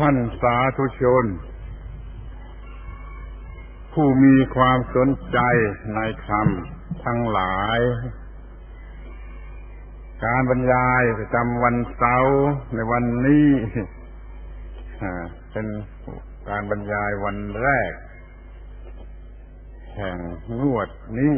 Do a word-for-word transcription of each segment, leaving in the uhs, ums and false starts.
ท่านสาธุชนผู้มีความสนใจในคำทั้งหลายการบรรยายประจำวันเสาร์ในวันนี้เป็นการบรรยายวันแรกแห่งงวดนี้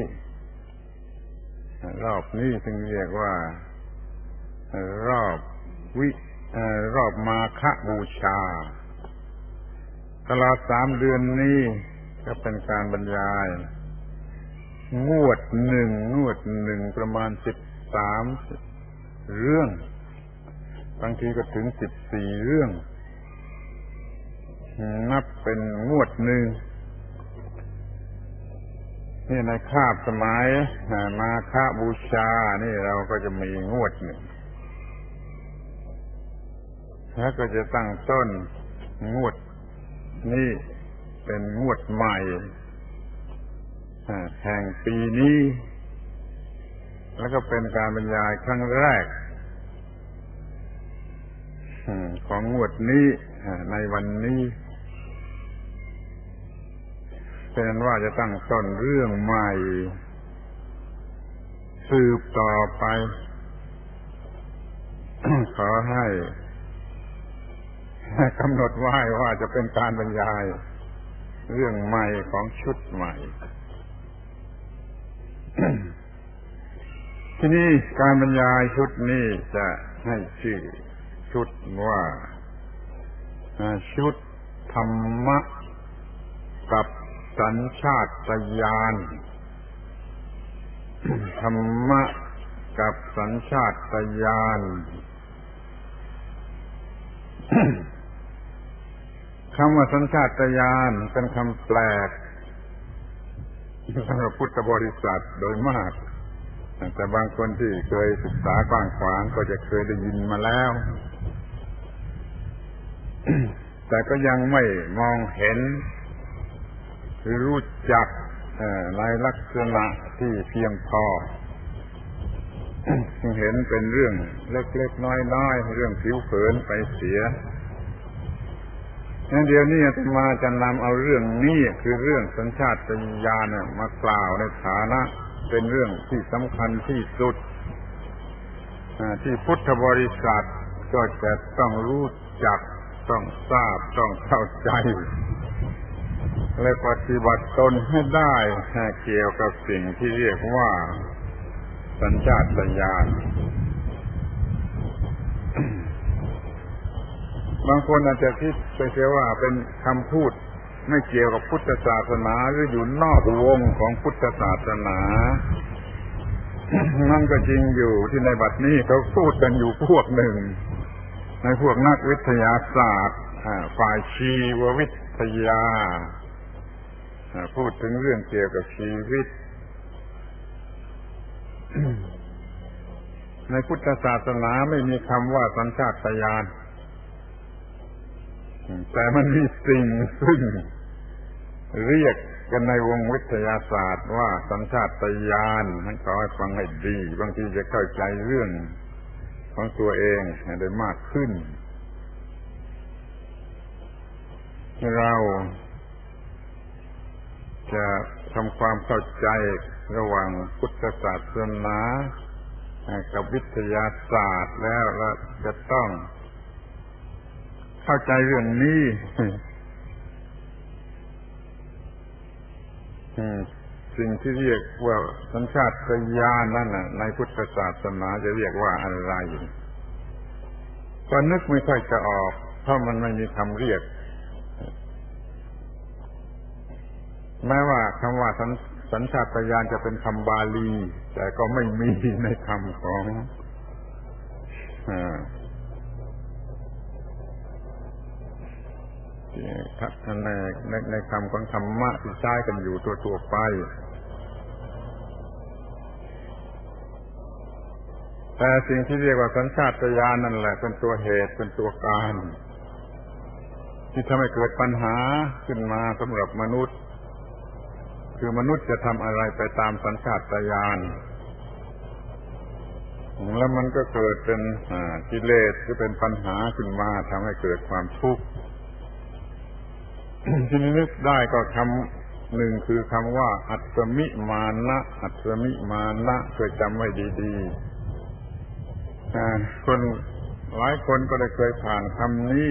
รอบนี้จึงเรียกว่ารอบวิรอบมาฆบูชาตลอดสามเดือนนี้ก็เป็นการบรรยายงวดหนึ่งงวดหนึ่งประมาณสิบสามเรื่องบางทีก็ถึงสิบสี่เรื่องนับเป็นงวดหนึ่งนี่ในคาบสมัยมาฆบูชานี่เราก็จะมีงวดหนึ่งแล้วก็จะตั้งต้นงวดนี้เป็นงวดใหม่แห่งปีนี้แล้วก็เป็นการบรรยายครั้งแรกของงวดนี้ในวันนี้เป็นว่าจะตั้งต้นเรื่องใหม่สืบต่อไป ขอให้กำหนดไว้ว่าจะเป็นการบรรยายเรื่องใหม่ของชุดใหม่ ที่นี่การบรรยายชุดนี้จะให้ชื่อชุดว่าชุดธรรมะกับสัญชาตญาณธรรมะกับสัญชาตญาณคำว่าสัญชาตญาณเป็นคำแปลกสำหรับพุทธบริษัทโดยมากแต่บางคนที่เคยศึกษากว้างขวางก็จะเคยได้ยินมาแล้วแต่ก็ยังไม่มองเห็นหรือรู้จักในลักษณะที่เพียงพอจึงเห็นเป็นเรื่องเล็กๆน้อยๆเรื่องผิวเผินไปเสียงั้นเดี๋ยวนี้อาตมาจะนำเอาเรื่องนี้คือเรื่องสัญชาตญาณมากล่าวในฐานะเป็นเรื่องที่สำคัญที่สุดที่พุทธบริษัทก็จะต้องรู้จักต้องทราบต้องเข้าใจและปฏิบัติตนให้ได้เกี่ยวกับสิ่งที่เรียกว่าสัญชาตญาณบางคนอาจจะคิดไปเสียว่าเป็นคำพูดไม่เกี่ยวกับพุทธศาสนาหรืออยู่นอกวงของพุทธศาสนานั่นก็จริงอยู่ที่ในบัดนี้เขาพูดกันอยู่พวกหนึ่งในพวกนักวิทยาศาสตร์ฝ่ายชีววิทยาพูดถึงเรื่องเกี่ยวกับชีวิตในพุทธศาสนาไม่มีคำว่าสัญชาตญาณแต่มันมีสิ่งซึ่งเรียกกันในวงวิทยาศาสตร์ว่าสัญชาตญาณมันขอให้ฟังให้ดีบางทีจะเข้าใจเรื่องของตัวเองได้มากขึ้นเราจะทำความเข้าใจระหว่างพุทธศาสนากับวิทยาศาสตร์แล้วเราจะต้องเข้าใจเรื่องนี้สิ่งที่เรียกว่าสัญชาตญาณนั่นน่ะในพุทธศาสนาจะเรียกว่าอะไรก็นึกไม่ค่อยจะออกเพราะมันไม่มีคำเรียกแม้ว่าคำว่าสัญชาตญาณจะเป็นคำบาลีแต่ก็ไม่มีในคำของในในในคำของธรรมะที่ใช้กันอยู่ทั่วๆไปแต่สิ่งที่เรียกว่าสัญชาตญาณนั่นแหละเป็นตัวเหตุเป็นตัวการที่ทำให้เกิดปัญหาขึ้นมาสำหรับมนุษย์คือมนุษย์จะทำอะไรไปตามสัญชาตญาณแล้วมันก็เกิดเป็นกิเลสหรือเป็นปัญหาขึ้นมาทำให้เกิดความทุกข์ที่นึกได้ก็คำหนึ่งคือคำว่าอัตมิมานะอัตมิมานะเคยจำไว้ดีๆคนหลายคนก็ได้เคยผ่านคำนี้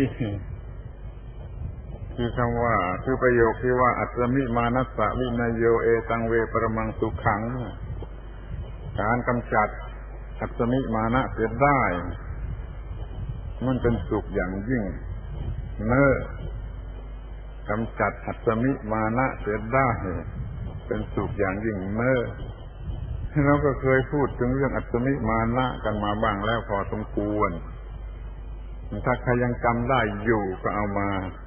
คือคำว่าคือประโยคที่ว่าอัตมิมานัสสะวินัยโยเอตังเวปรมังสุขังการกำจัดอัตมิมานะเสียได้มันเป็นสุขอย่างยิ่งเน้อกำจัดอัตมิมานะเสียได้เป็นสุขอย่างยิ่งเน้อเราก็เคยพูดถึงเรื่องอัตมิมานะกันมาบ้างแล้วพอสมควรถ้าใครยังจำได้อยู่ก็เอามา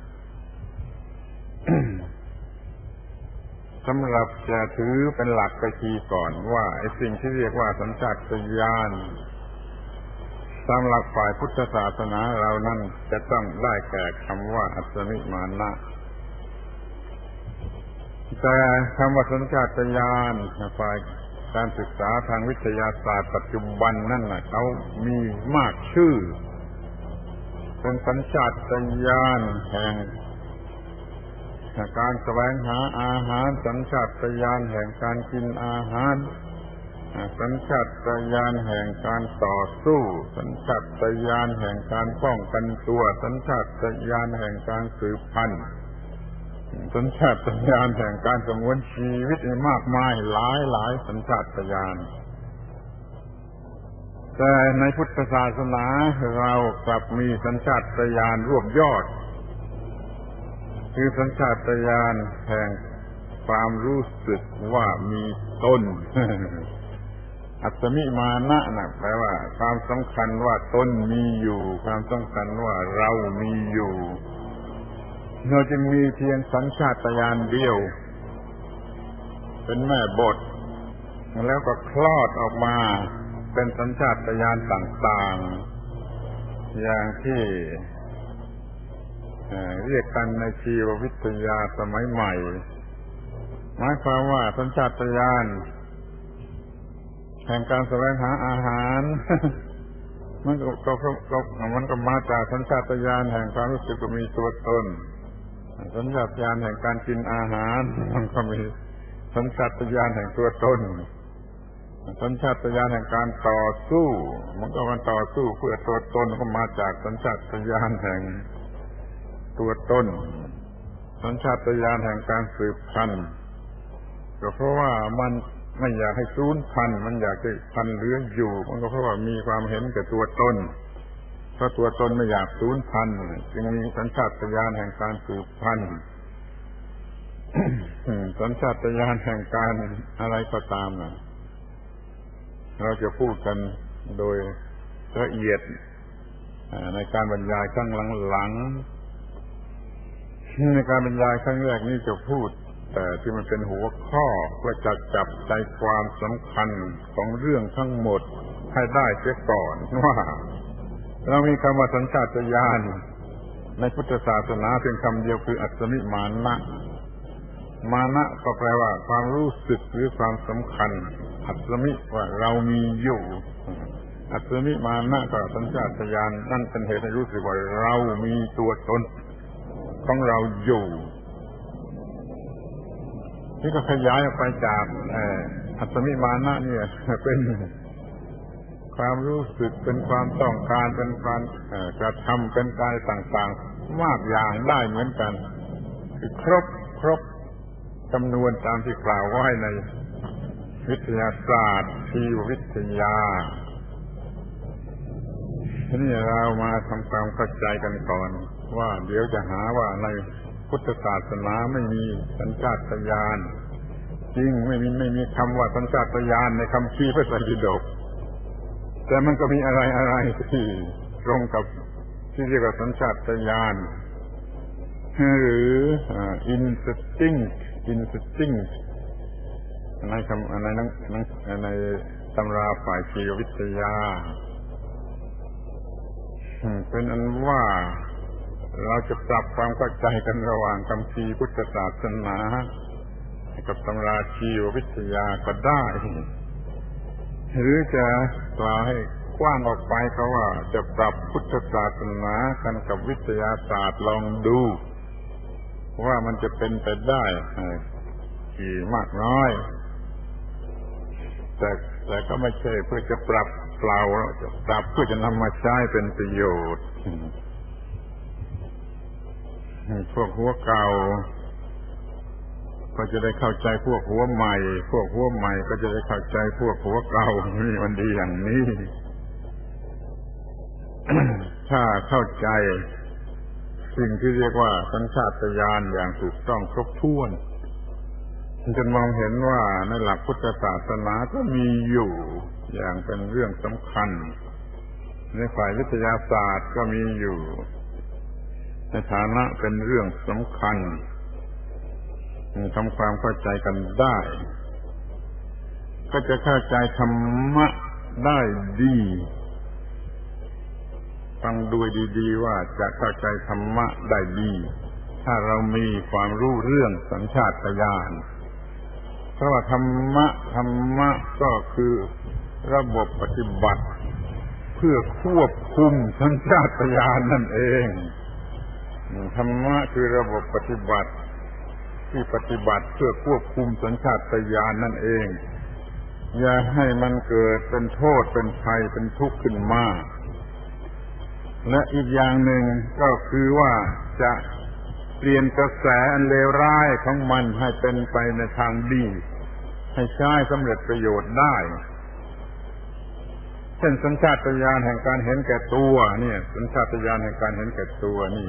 สำหรับจะถือเป็นหลักไปทีก่อนว่าไอ้สิ่งที่เรียกว่าสัญชาตญาณตามหลักฝ่ายพุทธศาสนาเรานั้นจะต้องได้แก่คำว่าอัตมิมานะแต่คำว่าสัญชาตญาณฝ่ายการศึกษาทางวิทยาศาสตร์ปัจจุบันนั่นน่ะเขามีมากชื่อเป็นสัญชาตญาณแห่งการแสวงหาอาหารสัญชาตญาณแห่งการกินอาหารสัญชาตญาณแห่งการต่อสู้สัญชาตญาณแห่งการป้องกันตัวสัญชาตญาณแห่งการสืบพันธุ์สัญชาตญาณแห่งการสงวนชีวิตมากมายหลายหลายสัญชาตญาณแต่ในพุทธศาสนาเรากลับมีสัญชาตญาณรวบยอดคือสัญชาตญาณแห่งความรู้สึกว่ามีตนอัตมิมานะนะแปลว่าความสำคัญว่าตนมีอยู่ความสำคัญว่าเรามีอยู่เราจึงมีเพียงสัญชาตญาณเดียวเป็นแม่บทแล้วก็คลอดออกมาเป็นสัญชาตญาณต่างๆอย่างที่เรียกกันในชีววิทยาสมัยใหม่หมายความว่าสัญชาตญาณแห่งการแสวงหาอาหารมันก็ก็ก็มันก็มาจากสัญชาตญาณแห่งความรู้สึกว่ามีตัวตนสัญชาตญาณแห่งการกินอาหารมันก็มีสัญชาตญาณแห่งตัวตนสัญชาตญาณแห่งการต่อสู้มันก็มันต่อสู้เพื่อตัวตนก็มาจากสัญชาตญาณแห่งตัวตนสัญชาตญาณแห่งการสืบพันธุ์ก็เพราะว่ามันไม่อยากให้สูญพันธุ์มันอยากให้พันธุ์เหลืออยู่มันก็เพราะว่ามีความเห็นแก่ตัวตนเพราะตัวตนไม่อยากสูญพันธุ์จึงมีสัญชาตญาณแห่งการสืบพันธุ์ สัญชาตญาณแห่งการอะไรก็ตามนะเราจะพูดกันโดยละเอียดในการบรรยายครั้งหลังๆในการบรรยายครั้งแรกนี้จะพูดแต่ที่มันเป็นหัวข้อเพื่อจะจับใจความสำคัญของเรื่องทั้งหมดให้ได้เสียก่อนว่าเรามีคำว่าสัญชาตญาณในพุทธศาสนาเพียงคำเดียวคืออัตมิมานะมานะก็แปลว่าความรู้สึกหรือความสำคัญอัตมิว่าเรามีอยู่อัตมิมานะก็สัญชาตญาณนั่นเป็นเหตุให้รู้สึกว่าเรามีตัวตนของเราอยู่นี่ก็ขยายออกไปจากอัตมิมานะเนี่ยเป็นความรู้สึกเป็นความต้องการเป็นการกระทำเป็นการต่างๆมากอย่างได้เหมือนกันคือครบครบจำนวนตามที่กล่าวไว้ในวิทยาศาสตร์ชีววิทยาทีนี้เรามาทำความเข้าใจกันก่อนว่าเดี๋ยวจะหาว่าในพุทธศาสนาไม่มีสัญชาตญาณจริงไม่มีไม่มีคำว่าสัญชาตญาณในคัมภีร์พระไตรปิฎกแต่มันก็มีอะไรอะไรที่ตรงกับที่เรียกว่าสัญชาตญาณหรือ instinct instinct ในคำในนั้นในตำราฝ่ายชีววิทยาเป็นอันว่าเราจะปรับความเข้าใจกันระหว่างคัมภีร์พุทธศาสนากับตำราชีววิทยาก็ได้หรือจะกล่าวให้กว้างออกไปเขาว่าจะปรับพุทธศาสนากันกับวิทยาศาสตร์ลองดูว่ามันจะเป็นไปได้กี่มากน้อยแต่แต่ก็ไม่ใช่เพื่อจะปรับเปล่าจะปรับเพื่อจะนำมาใช้เป็นประโยชน์พวกหัวเก่าก็จะได้เข้าใจพวกหัวใหม่พวกหัวใหม่ก็จะได้เข้าใจพวกหัวเก่านี่มันดีอย่างนี้ ถ้าเข้าใจสิ่งที่เรียกว่าสัญชาตญาณอย่างถูกต้องครบถ้วนจนมองเห็นว่าในหลักพุทธศาสนาก็มีอยู่อย่างเป็นเรื่องสำคัญในฝ่ายวิทยาศาสตร์ก็มีอยู่ในฐานะเป็นเรื่องสำคัญทำความเข้าใจกันได้ก็จะเข้าใจธรรมะได้ดีฟังดูดีๆว่าจะเข้าใจธรรมะได้ดีถ้าเรามีความรู้เรื่องสัญชาตญาณเพราะว่าธรรมะธรรมะก็คือระบบปฏิบัติเพื่อควบคุมสัญชาตญาณนั่นเองธรรมะคือระบบปฏิบัติที่ปฏิบัติเพื่อควบคุมสัญชาตญาณนั่นเองอย่าให้มันเกิดเป็นโทษเป็นภัยเป็นทุกข์ขึ้นมาและอีกอย่างหนึ่งก็คือว่าจะเปลี่ยนกระแสอันเลวร้ายของมันให้เป็นไปในทางดีให้ใช้สำเร็จประโยชน์ได้เช่นสัญชาตญาณแห่งการเห็นแก่ตัวเนี่ยสัญชาตญาณแห่งการเห็นแก่ตัวนี่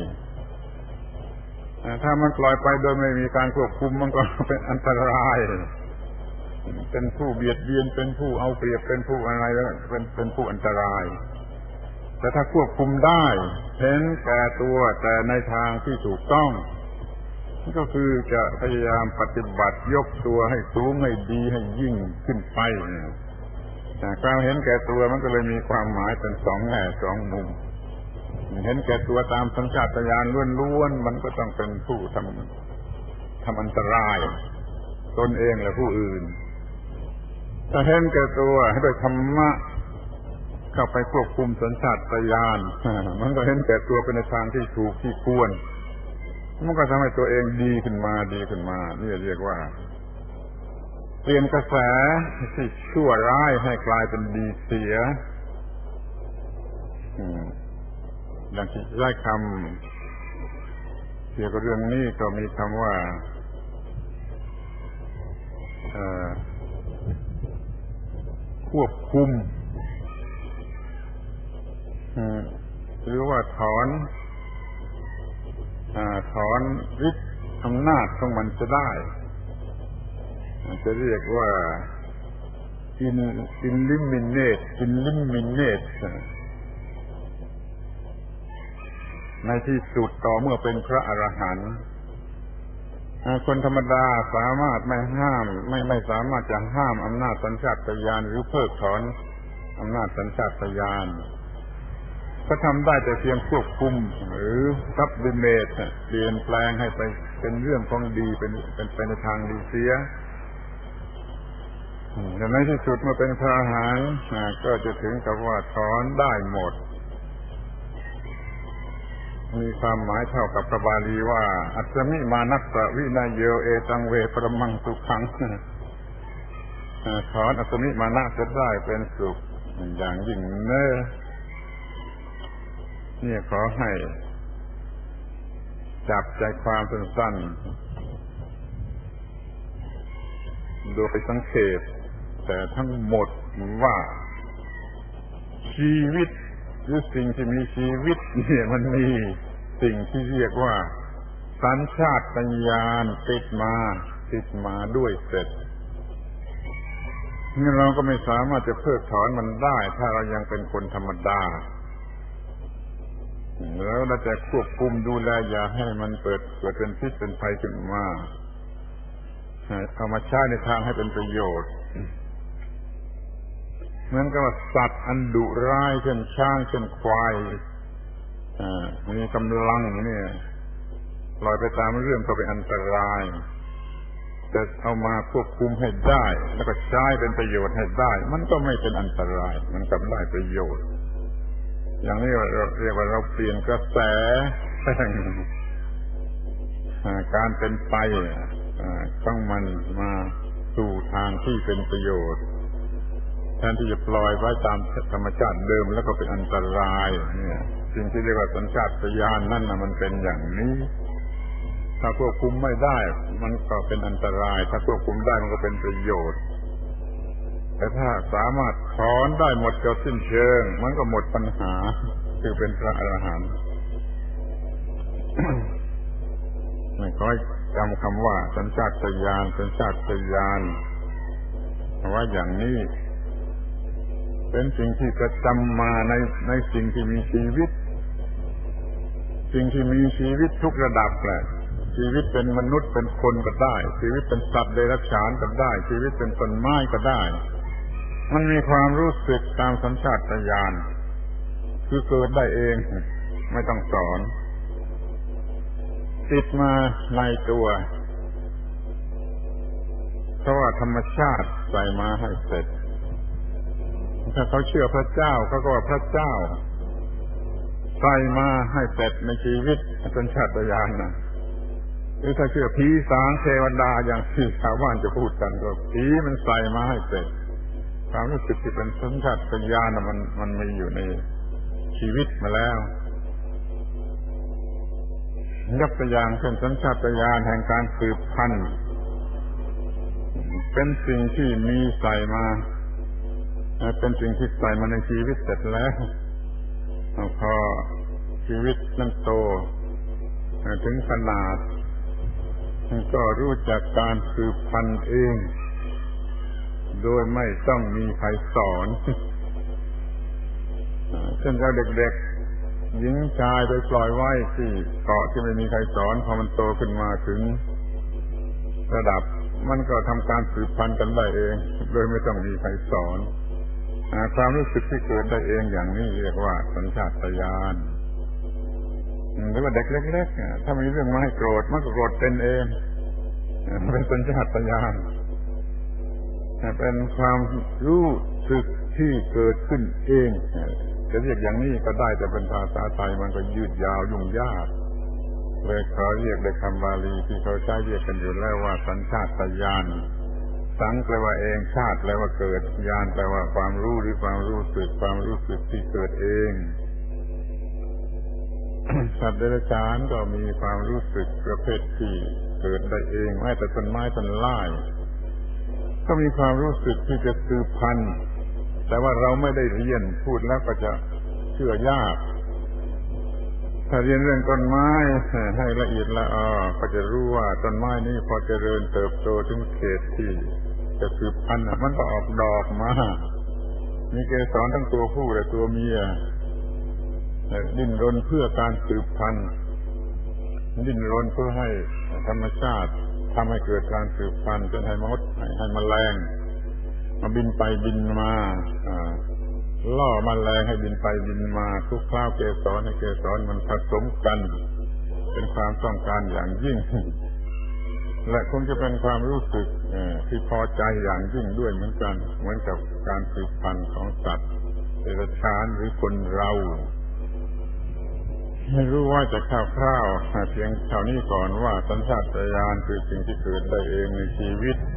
ถ้ามันปล่อยไปโดยไม่มีการควบคุมมันก็เป็นอันตรายเป็นผู้เบียดเบียนเป็นผู้เอาเปรียบเป็นผู้อะไรแล้วเป็นเป็นผู้อันตรายแต่ถ้าควบคุมได้เห็นแก่ตัวแต่ในทางที่ถูกต้องก็คือจะพยายามปฏิบัติยกตัวให้สูงให้ดีให้ยิ่งขึ้นไปการเห็นแก่ตัวมันก็เลยมีความหมายเป็นสองแง่สองมุมเห็นแก่ตัวตามสัญชาตญาณล้วนๆมันก็ต้องเป็นผู้ทำทำอันตรายตนเองและผู้อื่นถ้าเห็นแก่ตัวให้ด้วยธรรมะเข้าไปควบคุมสัญชาตญาณมันก็เห็นแก่ตัวเป็นในทางที่ถูกที่ควรมันก็ทำให้ตัวเองดีขึ้นมาดีขึ้นมานี่เรียกว่าเปลี่ยนกระแสที่ชั่วร้ายให้กลายเป็นดีเสียอย่างที่ใช้คำเกี่ยวกับเรื่องนี้ก็มีคำว่าควบคุมหรือว่าถอนถอนฤทธิ์อำนาจของมันจะได้จะเรียกว่า eliminate eliminate ในที่สุดต่อเมื่อเป็นพระอรหันต์คนธรรมดาสามารถไม่ห้ามไม่ไม่สามารถจะห้ามอำนาจสัญชาตญาณหรือเพิกถอนอำนาจสัญชาตญาณก็ทำได้แต่เพียงควบคุมหรือ sublimate เปลี่ยนแปลงให้ไปเป็นเรื่องของดีเป็นเป็นไปในทางดีเสียแต่ในที่สุดเมื่อเป็นพระอรหันต์ก็จะถึงกับว่าถอนได้หมดมีความหมายเท่ากับพระบาลีว่าอัตมิมานัสสะวินัยโยเอตังเวปรมังสุขังถอนอัตมิมานะจะได้เป็นสุขอย่างยิ่งเน้อนี่ขอให้จับใจความสั้นๆโดยสังเขปแต่ทั้งหมดว่าชีวิตหรือสิ่งที่มีชีวิตเนี่ยมันมีสิ่งที่เรียกว่าสัญชาตญาณติดมาติดมาด้วยเสร็จนี่เราก็ไม่สามารถจะเพิกถอนมันได้ถ้าเรายังเป็นคนธรรมดาแล้วเราจะควบคุมดูแลอย่าให้มันเกิดเกิดเป็นพิษเป็นภัยขึ้นมาเอามาใช้ในทางให้เป็นประโยชน์เหมือนกับสัตว์อันดุร้ายเช่นช้างเช่นควายมีกำลังนี่ปล่อยไปตามเรื่องก็เป็นอันตรายแต่เอามาควบคุมให้ได้แล้วก็ใช้เป็นประโยชน์ให้ได้มันก็ไม่เป็นอันตรายมันกลับได้ประโยชน์อย่างนี้เราเรียกว่าเราเปลี่ยนกระแสการเป็นไปต้องมันมาสู่ทางที่เป็นประโยชน์แทนที่จะปล่อยไว้ตามธรรมชาติเดิมแล้วก็เป็นอันตรายเนี่ยสิ่งที่เรียกว่าสัญชาตญาณนั่นน่ะมันเป็นอย่างนี้ถ้าควบคุมไม่ได้มันก็เป็นอันตรายถ้าควบคุมได้มันก็เป็นประโยชน์แต่ถ้าสามารถถอนได้หมดจดสิ้นเชิงมันก็หมดปัญหาคือเป็นพระอรหันต์ ไม่ค่อยจำคำว่าสัญชาตญาณสัญชาตญาณว่าอย่างนี้เป็นสิ่งที่ประจำมาในในสิ่งที่มีชีวิตสิ่งที่มีชีวิตทุกระดับแหละชีวิตเป็นมนุษย์เป็นคนก็ได้ชีวิตเป็นสัตว์เดรัจฉานก็ได้ชีวิตเป็นต้นไม้ก็ได้มันมีความรู้สึกตามสัญชาตญาณคือเกิดได้เองไม่ต้องสอนติดมาในตัวเพราะว่าธรรมชาติใส่มาให้เสร็จถ้าเขาเชื่อพระเจ้าเขาก็ว่าพระเจ้าใส่มาให้เสร็จในชีวิตสัญชาตญาณนะหรือถ้าเชื่อผีสางเทวดาอย่างที่ชาวบ้านจะพูดกันก็ผีมันใส่มาให้เสร็จความรู้สึกที่เป็นสัญชาตญาณนะมันมันมีอยู่ในชีวิตมาแล้วยกตัวอย่างเช่นสัญชาตญาณแห่งการสืบพันธุ์เป็นสิ่งที่มีใส่มาเป็นสิ่งที่ใส่มาในชีวิตเสร็จแล้วพอชีวิตนั้นโตถึงขนาดก็รู้จักการสืบพันธุ์เองโดยไม่ต้องมีใครสอนเช่นเราเด็กๆหญิงชายโดยปล่อยไว้ที่เกาะที่ไม่มีใครสอนพอมันโตขึ้นมาถึงระดับมันก็ทำการสืบพันธุ์กันได้เองโดยไม่ต้องมีใครสอนความรู้สึกที่เกิดได้เองอย่างนี้เรียกว่าสัญชาตญาณหรือว่าเด็กเล็กๆถ้ามีเรื่องมาให้โกรธมันก็โกรธเป็นเองเป็นสัญชาตญาณเป็นความรู้สึกที่เกิดขึ้นเองจะเรียกอย่างนี้ก็ได้แต่เป็นภาษาไทยมันก็ยืดยาวยุ่งยากเลยขอเรียกในคำบาลีที่เขาใช้เรียกกันอยู่แล้วว่าสัญชาตญาณสังแปลว่าเองชาติแปลว่าเกิดญาณแปลว่าความรู้หรือความรู้สึกความรู้สึกที่เกิดเอง สัตว์เดรัจฉานก็มีความรู้สึกประเภทที่เกิดได้เองแม้แต่ต้นไม้ต้นไม้ก็มีความรู้สึกที่จะสืบพันธุ์แต่ว่าเราไม่ได้เรียนพูดแล้วก็จะเชื่อยากถ้าเรียนเรื่องต้นไม้ให้ละเอียดละออก็จะรู้ว่าต้นไม้นี้พอเจริญเติบโตถึงเขตที่จะสืบพันธุ์มันก็ออกดอกมามีเกสรทั้งตัวผู้และตัวเมียดิ้นรนเพื่อการสืบพันธุ์ดิ้นรนเพื่อให้ธรรมชาติทำให้เกิดการสืบพันธุ์จนให้มดให้แมลงมาบินไปบินมาล่อแมลงให้บินไปบินมาทุกคราวเกสรให้เกสรมันผสมกันเป็นความต้องการอย่างยิ่งและคงจะเป็นความรู้สึกที่พอใจอย่างยิ่งด้วยเหมือนกันเหมือนกับการสืบพันธุ์ของสัตว์เดรัจฉานหรือคนเราไม่รู้ว่าจะคร่าวๆเพียงเท่านี้ก่อนว่าสัญชาตญาณคือสิ่งที่เกิดได้เองในชีวิต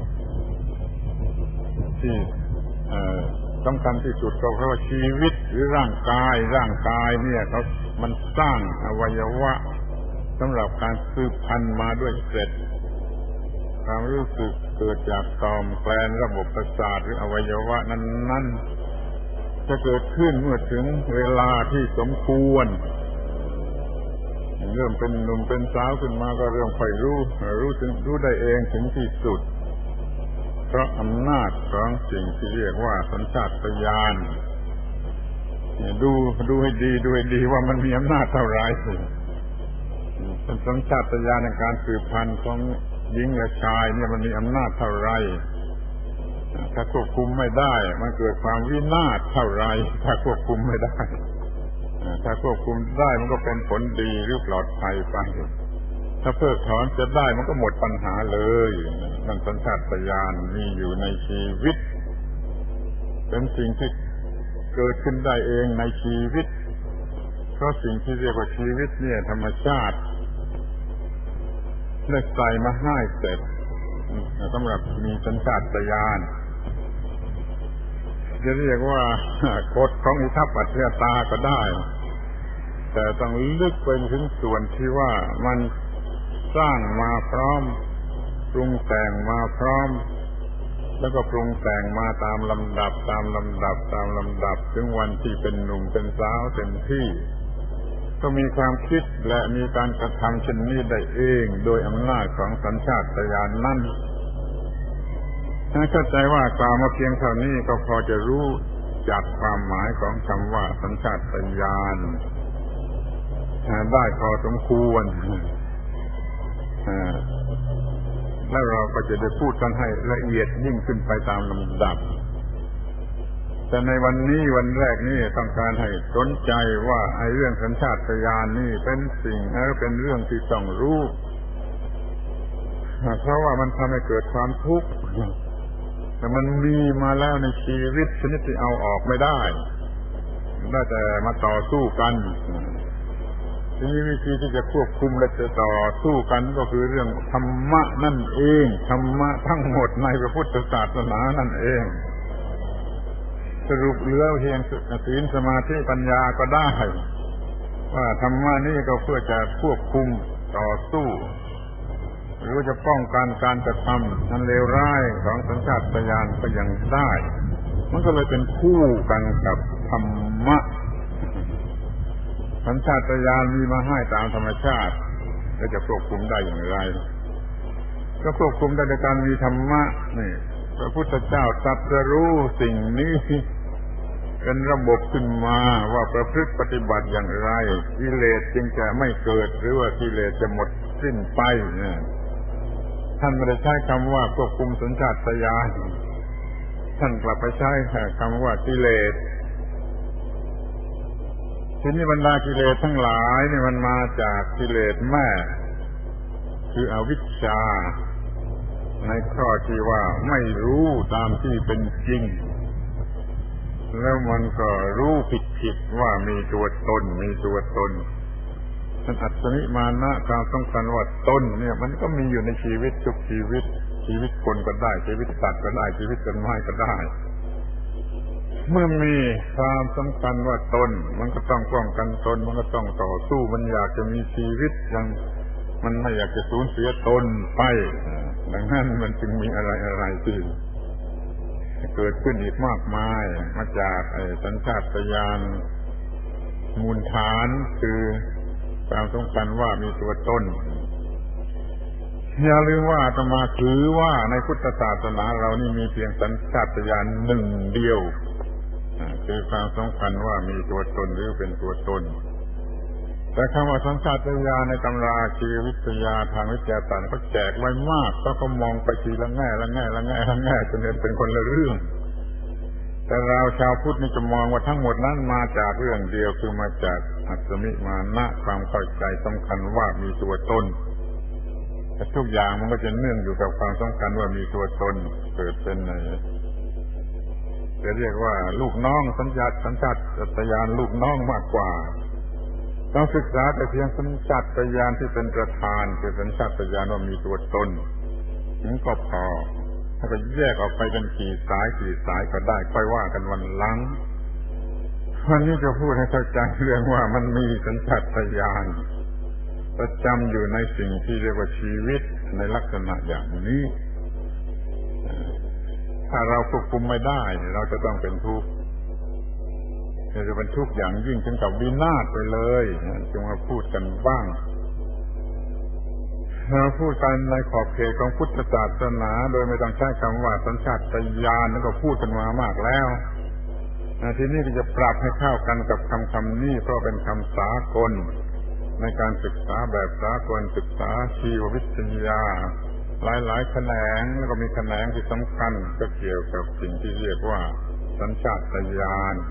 ที่สำคัญที่สุดก็เพราะว่าชีวิตหรือร่างกายร่างกายเนี่ยเขามันสร้างอวัยวะสำหรับการสืบพันธุ์มาด้วยเสร็จความรู้สึกเกิดจากต่อมแกลนระบบประสาทหรืออวัยวะนั้นๆจะเกิดขึ้นเมื่อถึงเวลาที่สมควรเริ่มเป็นหนุ่มเป็นสาวขึ้นมาก็เริ่มค่อยรู้รู้ถึงรู้ได้เองถึงที่สุดเพราะอำนาจของสิ่งที่เรียกว่าสัญชาตญาณดูดูให้ดีดูให้ดีว่ามันมีอำนาจเท่าไหร่เป็นสัญชาตญาณในการสืบพันธุ์ของหญิงและชายเนี่ยมันมีอำนาจเท่าไหร่ถ้าควบคุมไม่ได้มันเกิดความวินาศเท่าไหร่ถ้าควบคุมไม่ได้ถ้าควบคุมได้มันก็เป็นผลดีหรือปลอดภัยไปถ้าเพิกถอนจะได้มันก็หมดปัญหาเลยนั่นสัญชาตญาณมีอยู่ในชีวิตเป็นสิ่งที่เกิดขึ้นได้เองในชีวิตเพราะสิ่งที่เรียกว่าชีวิตเนี่ยธรรมชาติได้ใส่มาให้เสร็จสำหรับมีสัญชาตญาณจะเรียกว่ากฎของอิทัปปัจจยตาก็ได้แต่ต้องลึกไปถึงส่วนที่ว่ามันสร้างมาพร้อมปรุงแต่งมาพร้อมแล้วก็ปรุงแต่งมาตามลำดับตามลำดับตามลำดับถึงวันที่เป็นหนุ่มเป็นสาวเต็มที่ก็มีความคิดและมีการกระทำเช่นนี้ได้เองโดยอำนาจของสัญชาตญาณนั่นถ้าเข้าใจว่ากล่าวมาเพียงเท่านี้ก็พอจะรู้จากความหมายของคำว่าสัญชาตญาณได้พอสมควรแล้วเราก็จะได้พูดกันให้ละเอียดยิ่งขึ้นไปตามลำดับแต่ในวันนี้วันแรกนี่ต้องการให้สนใจว่าไอ้เรื่องสัญชาตญาณนี่เป็นสิ่งเออเป็นเรื่องที่ต้องรู้เพราะว่ามันทำให้เกิดความทุกข์แต่มันมีมาแล้วในชีวิตชนิดที่เอาออกไม่ได้ได้แต่มาต่อสู้กันทีนี้วิธีที่จะควบคุมและจะต่อสู้กันก็คือเรื่องธรรมะนั่นเองธรรมะทั้งหมดในพระพุทธศาสนานั่นเองสรุปเหลือเพียงศีลสมาธิปัญญาก็ได้ว่าธรรมะนี่ก็เพื่อจะควบคุมต่อสู้หรือจะป้องกันการกระทำอันเลวร้ายของสัญชาตญาณก็ยังได้มันก็เลยเป็นคู่กันกับธรรมะสัญชาตญาณมีมาให้ตามธรรมชาติแล้วจะควบคุมได้อย่างไรก็ควบคุมได้โดยการมีธรรมะนี่พระพุทธเจ้าตรัสรู้สิ่งนี้เป็นระบบขึ้นมาว่าประพฤติปฏิบัติอย่างไรกิเลสจึงจะไม่เกิดหรือว่ากิเลสจะหมดสิ้นไปเนี่ยท่านไม่ได้ใช้คำว่าควบคุมสัญชาตญาณท่านกลับไปใช้คำว่ากิเลสทีนี้บรรดากิเลสทั้งหลายนี่มันมาจากกิเลสแม่คืออวิชชาในข้อที่ว่าไม่รู้ตามที่เป็นจริงแล้วมันก็รู้ผิดๆว่ามีตัวตนมีตัวตนมันอัตตนิมานะความสำคัญว่าตนเนี่ยมันก็มีอยู่ในชีวิตทุกชีวิตชีวิตคนก็ได้ชีวิตสัตว์ก็ได้ชีวิตต้นไม้ก็ได้เมื่อมีความสำคัญว่าตนมันก็ต้องป้องกันตนมันก็ต้องต่อสู้มันอยากจะมีชีวิตยังมันไม่อยากจะสูญเสียตนไปดังนั้นมันจึงมีอะไรอะไรที่เกิดขึ้นอีกมากมายมาจากไอ้สัญชาตญาณมูลฐานคือความสำคัญว่ามีตัวตนอย่าลืมว่าอาตมาถือว่าในพุทธศาสนาเรานี่มีเพียงสัญชาตญาณหนึ่งเดียวคือความสำคัญว่ามีตัวตนหรือเป็นตัวตนแต่คำว่าสัญชาตญาณในตำราชีววิทยาทางวิทยาศาสตร์เขาแจกไว้มากก็ก็มองไปทีละแง่ละแง่ละแง่ละแง่จนเป็นคนละเรื่องแต่เราชาวพุทธนี่จะมองว่าทั้งหมดนั้นมาจากเรื่องเดียวคือมาจากอัตมิมานะความเข้าใจสำคัญว่ามีตัวตนแต่ทุกอย่างมันก็จะเนื่องอยู่กับความสำคัญว่ามีตัวตนเกิดเป็นในจะเรียกว่าลูกน้องสัญญาสัญชาตญาณลูกน้องมากกว่าต้องศึกษาแต่เพียงสัญชาตญาณที่เป็นประธานคือสัญชาตญาณว่ามีตัวตนถึงก็พอถ้าก็แยกออกไปเป็นกี่สายกี่สายก็ได้ค่อยว่ากันวันหลังวันนี้จะพูดให้เข้าใจเรื่องว่ามันมีสัญชาตญาณประจำอยู่ในสิ่งที่เรียกว่าชีวิตในลักษณะอย่างนี้ถ้าเราควบคุมไม่ได้เราจะต้องเป็นทุกข์จะเป็นทุกข์อย่างยิ่งถึงกับวินาศไปเลยจึงมาพูดกันบ้างเราพูดกันในขอบเขตของพุทธศาสนาโดยไม่ต้องใช้คำว่าสัญชาตญาณนั่นก็พูดกันมามากแล้วทีนี้ก็จะปรับให้เข้ากันกับคำคำนี้เพราะเป็นคำสากลในการศึกษาแบบสากลศึกษาชีววิทยาหลายๆแขนงแล้วก็มีแขนงที่สำคัญก็เกี่ยวกับสิ่งที่เรียกว่าสัญชาตญาณ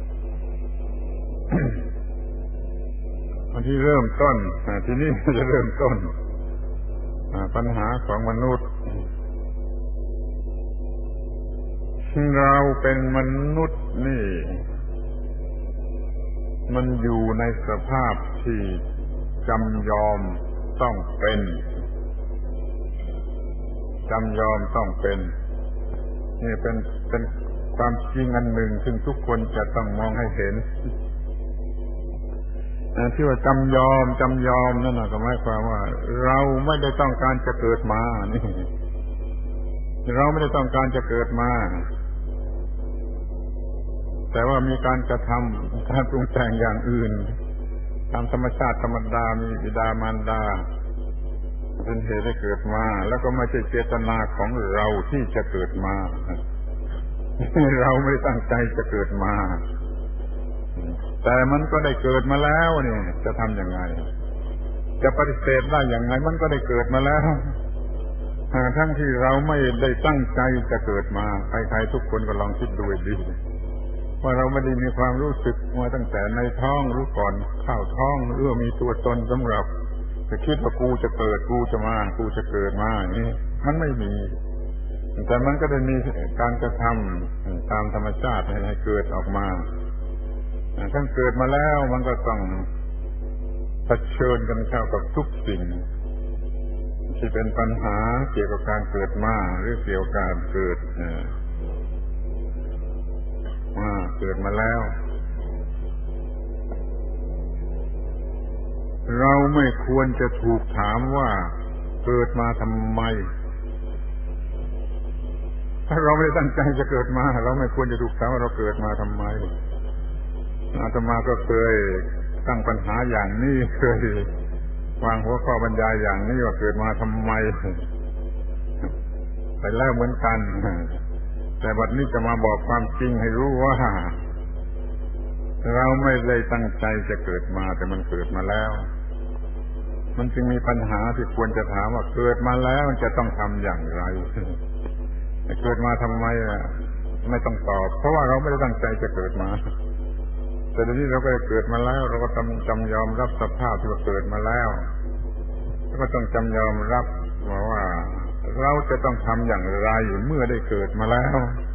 วันที่เริ่มต้นทีนี้จะเริ่มต้นปัญหาของมนุษย์เราเป็นมนุษย์นี่มันอยู่ในสภาพที่จำยอมต้องเป็นจำยอมต้องเป็นนี่เป็นเป็นความจริงอันหนึ่งซึ่งทุกคนจะต้องมองให้เห็นที่ว่าจำยอมจำยอมนั่นก็หมายความว่าเราไม่ได้ต้องการจะเกิดมานี่เราไม่ได้ต้องการจะเกิดมาแต่ว่ามีการกระทำการปรุงแต่งอย่างอื่นตามธรรมชาติธรรมดามีบิดามารดาเป็นเหตุให้เกิดมาแล้วก็ไม่ใช่เจตนาของเราที่จะเกิดมาเราไม่ตั้งใจจะเกิดมาแต่มันก็ได้เกิดมาแล้วนี่จะทำยังไงจะปฏิเสธได้อย่างไรมันก็ได้เกิดมาแล้วทั้งที่เราไม่ได้ตั้งใจจะเกิดมาใครๆทุกคนก็ลองคิดดูดีว่าเราไม่ได้มีความรู้สึกมาตั้งแต่ในท้องหรือก่อนเข้าท้องหรือมีตัวตนสำหรับจะคิดว่ากูจะเกิดกูจะมากูจะเกิดมาอย่างนี้มันไม่มีแต่มันก็ได้มีการกระทำตามธรรมชาติให้เกิดออกมาทั้งเกิดมาแล้วมันก็ต้องเผชิญกันเข้ากับทุกสิ่งที่เป็นปัญหาเกี่ยวกับการเกิดมาหรือเกี่ยวกับการเกิดมาเกิดมาแล้วเราไม่ควรจะถูกถามว่าเกิดมาทำไมถ้าเราไม่ได้ตั้งใจจะเกิดมาเราไม่ควรจะถูกถามว่าเราเกิดมาทำไมอาตมาก็เคยตั้งปัญหาอย่างนี้เคยวางหัวข้อบรรยายอย่างนี้ว่าเกิดมาทำไมไปแล้วเหมือนกันแต่บัดนี้จะมาบอกความจริงให้รู้ว่าเราไม่ได้ตั้งใจจะเกิดมาแต่มันเกิดมาแล้วมันจึงมีปัญหาที่ควรจะถามว่าเกิดมาแล้วจะต้องทำอย่างไรเกิดมาทำไมไม่ต้องตอบเพราะว่าเราไม่ได้ตั้งใจจะเกิดมาแต่ทีนี้เราก็เกิดมาแล้วเราก็ต้องจำยอมรับสภาพที่ว่าเกิดมาแล้วแล้วก็ต้องจำยอมรับว่าเราจะต้องทำอย่างไรเมื่อได้เกิดมาแล้ว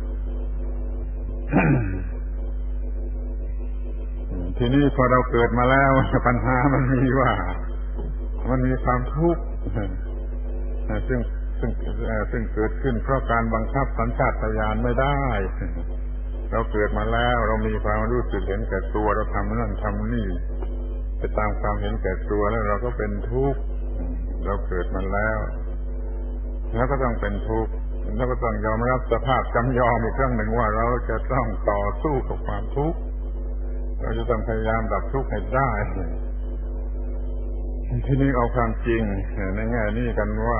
ทีนี้พอเราเกิดมาแล้วปัญหามันมีว่ามันมีความทุกข์ซึ่งซึ่งซึ่งเกิดขึ้นเพราะการบังคับสัญชาตญาณไม่ได้เราเกิดมาแล้วเรามีความรู้สึกเห็นแก่ตัวเราทำนั่นทำนี่ไปตามความเห็นแก่ตัวแล้วเราก็เป็นทุกข์เราเกิดมาแล้วแล้วก็ต้องเป็นทุกข์แล้วก็ต้องยอมรับสภาพจำยอมอีกครั้งหนึ่งว่าเราจะต้องต่อสู้กับความทุกข์เราจะต้องพยายามดับทุกข์ให้ได้ทีนี้เอาความจริงในแง่นี้กันว่า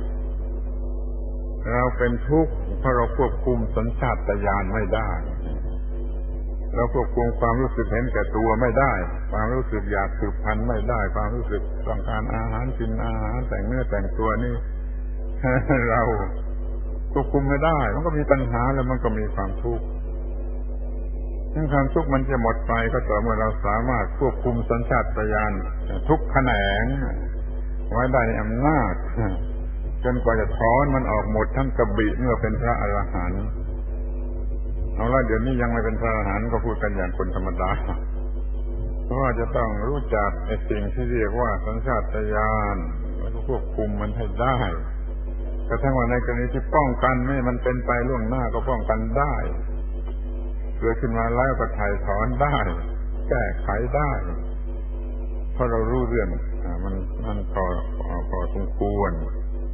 เราเป็นทุกข์เพราะเราควบคุมสัญชาตญาณไม่ได้เราควบคุมความรู้สึกเห็นแก่ตัวไม่ได้ความรู้สึกอยากสืบพันธุ์ไม่ได้ความรู้สึกต้องการอาหารกินอาหารแต่งเนื้อแต่งตัวนี่เราควบคุมไม่ได้มันก็มีปัญหาแล้วมันก็มีความทุกข์ซึ่งความทุกข์มันจะหมดไปก็ต่อเมื่อเราสามารถควบคุมสัญชาตญาณทุกแขนงไว้ได้ในอำนาจจนกว่าจะถอนมันออกหมดทั้งกระบี่เมื่อเป็นพระอรหันต์เอาละเดี๋ยวนี้ยังไม่เป็นพระอรหันต์ก็พูดกันอย่างคนธรรมดาเพราะว่าจะต้องรู้จักไอ้สิ่งที่เรียกว่าสัญชาตญาณแล้วก็ควบคุมมันให้ได้กระทั่งว่าในกรณีที่ป้องกันไม่มันเป็นไปล่วงหน้าก็ป้องกันได้เกิดขึ้นมาแล้วก็ถ่ายถอนได้แก้ไขได้เพราะเรารู้เรื่องมันมันพอพอสมควร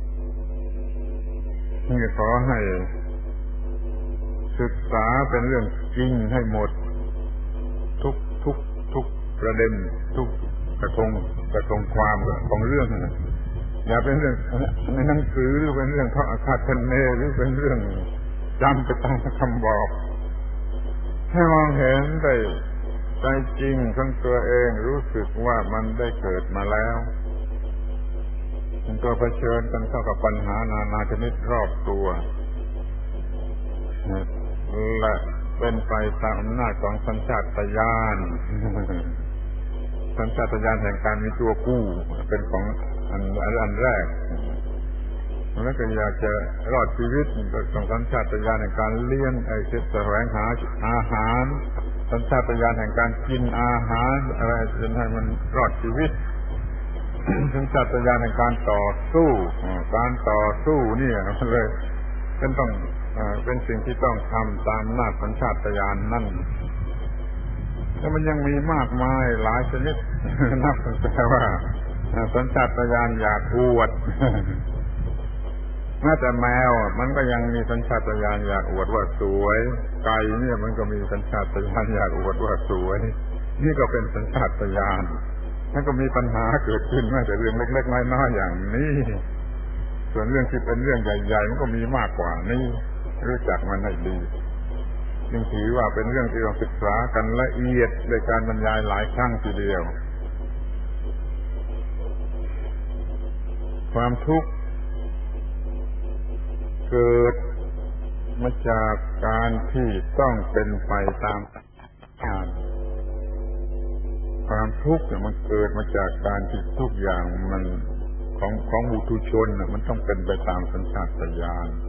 นี่ขอให้ศึกษาเป็นเรื่องจริงให้หมดทุกทุกทุกประเด็นทุกกระทงกระทงความของเรื่องอย่าเป็นเรื่องในหนังสือหรือเป็นเรื่องท่องอาคาเทเนหรือเป็นเรื่องจำไปตามคำบอกให้มองเห็นได้ใจจริงของตัวเองรู้สึกว่ามันได้เกิดมาแล้วมันก็เผชิญกันเข้ากับปัญหานานาชนิดรอบตัวและเป็นไปตามอำนาจของสัญชาตญาณสัญชาตญาณแห่งการมีตัวกู้เป็นของอันอันแรกแล้วก็อยากจะรอดชีวิตต้องสัญชาตญาณแห่งการเลี้ยงไอ้เสแสวงหาอาหารสัญชาตญาณแห่งการกินอาหารอะไรจนให้มันรอดชีวิตสัญชาตญาณในการต่อสู้การต่อสู้เนี่ยมันเลยเป็นต้องเป็นสิ่งที่ต้องทำตามอำนาจสัญชาตญาณนั่นแล้วมันยังมีมากมายหลายชนิดนับตั้งแต่ว่าสัญชาตญาณอยากอวดแม้แต่แมวมันก็ยังมีสัญชาตญาณอยากอวดว่าสวยไก่เนี่ยมันก็มีสัญชาตญาณอยากอวดว่าสวยนี่ก็เป็นสัญชาตญาณมันก็มีปัญหาเกิดขึ้นแม้แต่เรื่องเล็กๆน้อยๆอย่างนี้ส่วนเรื่องที่เป็นเรื่องใหญ่ๆมันก็มีมากกว่านี้รู้จักมันให้ดีจึงถือว่าเป็นเรื่องที่ต้องศึกษากันละเอียดโดยการบรรยายหลายครั้งทีเดียวความทุกข์เกิดมาจากการที่ต้องเป็นไปตามการความทุกข์เนี่ยมันเกิดมาจากการที่ทุกอย่างมันของของบุตุชนน่ะมันต้องเป็นไปตามสัญชาตญาณ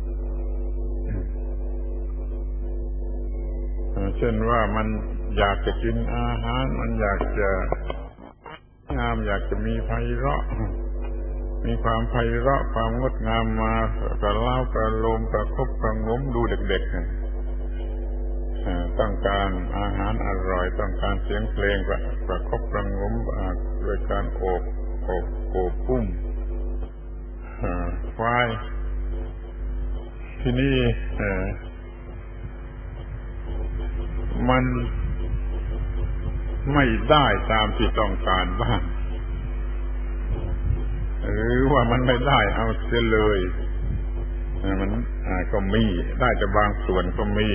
เช่นว่ามันอยากจะกินอาหารมันอยากจะงามอยากจะมีไพเราะมีความไพเราะความงดงามมากระเล้ากระโลมกระคบกระงมดูเด็กๆต้องการอาหารอร่อยต้องการเสียงเพลงประคบประงมโดยการโอบโอบโอบปุ้มควายที่นี่มันไม่ได้ตามที่ต้องการบ้างหรือว่ามันไม่ได้เอาเสียเลยมันก็มีได้แต่บางส่วนก็มี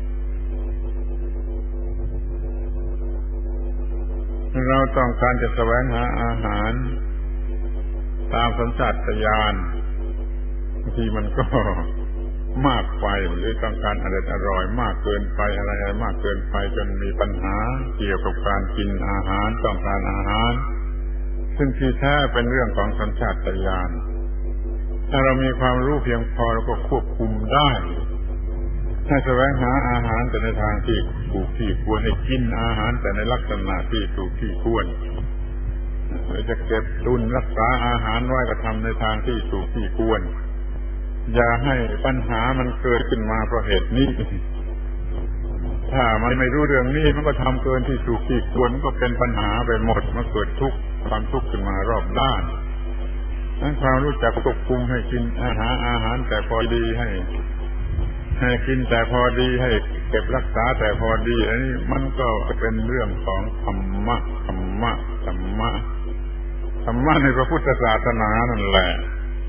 เราต้องการจะแสวงหาอาหารตามสัญชาตญาณบางทีมันก็มากไปหรือต้องการอะไรอร่อยมากเกินไปอะไรมากเกินไปจนมีปัญหาเกี่ยวกับการกินอาหารต้องการอาหารซึ่งที่แท้เป็นเรื่องของสัญชาตญาณถ้าเรามีความรู้เพียงพอเราก็ควบคุมได้ให้แสวงหาอาหารแต่ในทางที่ถูกที่ควรให้กินอาหารแต่ในลักษณะที่ถูกที่ควรเราจะเก็บตุนรักษาอาหารไว้ก็ทำในทางที่ถูกที่ควรอย่าให้ปัญหามันเกิดขึ้นมาเพราะเหตุนี้ถ้ามันไม่รู้เรื่องนี้มันก็ทำเกินที่ถูกที่ควรมันก็เป็นปัญหาไปหมดมันเกิดทุกข์ความทุกข์ขึ้นมารอบด้านนั้นความรู้จักควบคุมให้กินอาหารอาหารแต่พอดีให้ให้กินแต่พอดีให้เก็บรักษาแต่พอดีอันนี้มันก็เป็นเรื่องของธรรมะธรรมะธรรมะธรรมะในพระพุทธศาสนานั่นแหละ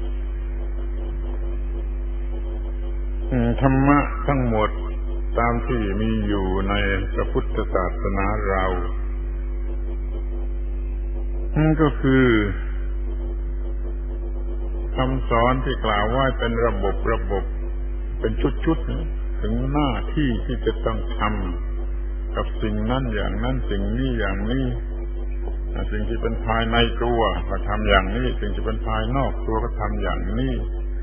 ธรรมะทั้งหมดตามที่มีอยู่ในพระพุทธศาสนาเรานั่นก็คือคำสอนที่กล่าวว่าเป็นระบบระบบเป็นชุดๆถึงหน้าที่ที่จะต้องทำกับสิ่งนั้นอย่างนั้นสิ่งนี้อย่างนี้สิ่งที่เป็นภายในตัวก็ทำอย่างนี้สิ่งที่เป็นภายนอกตัวก็ทำอย่างนี้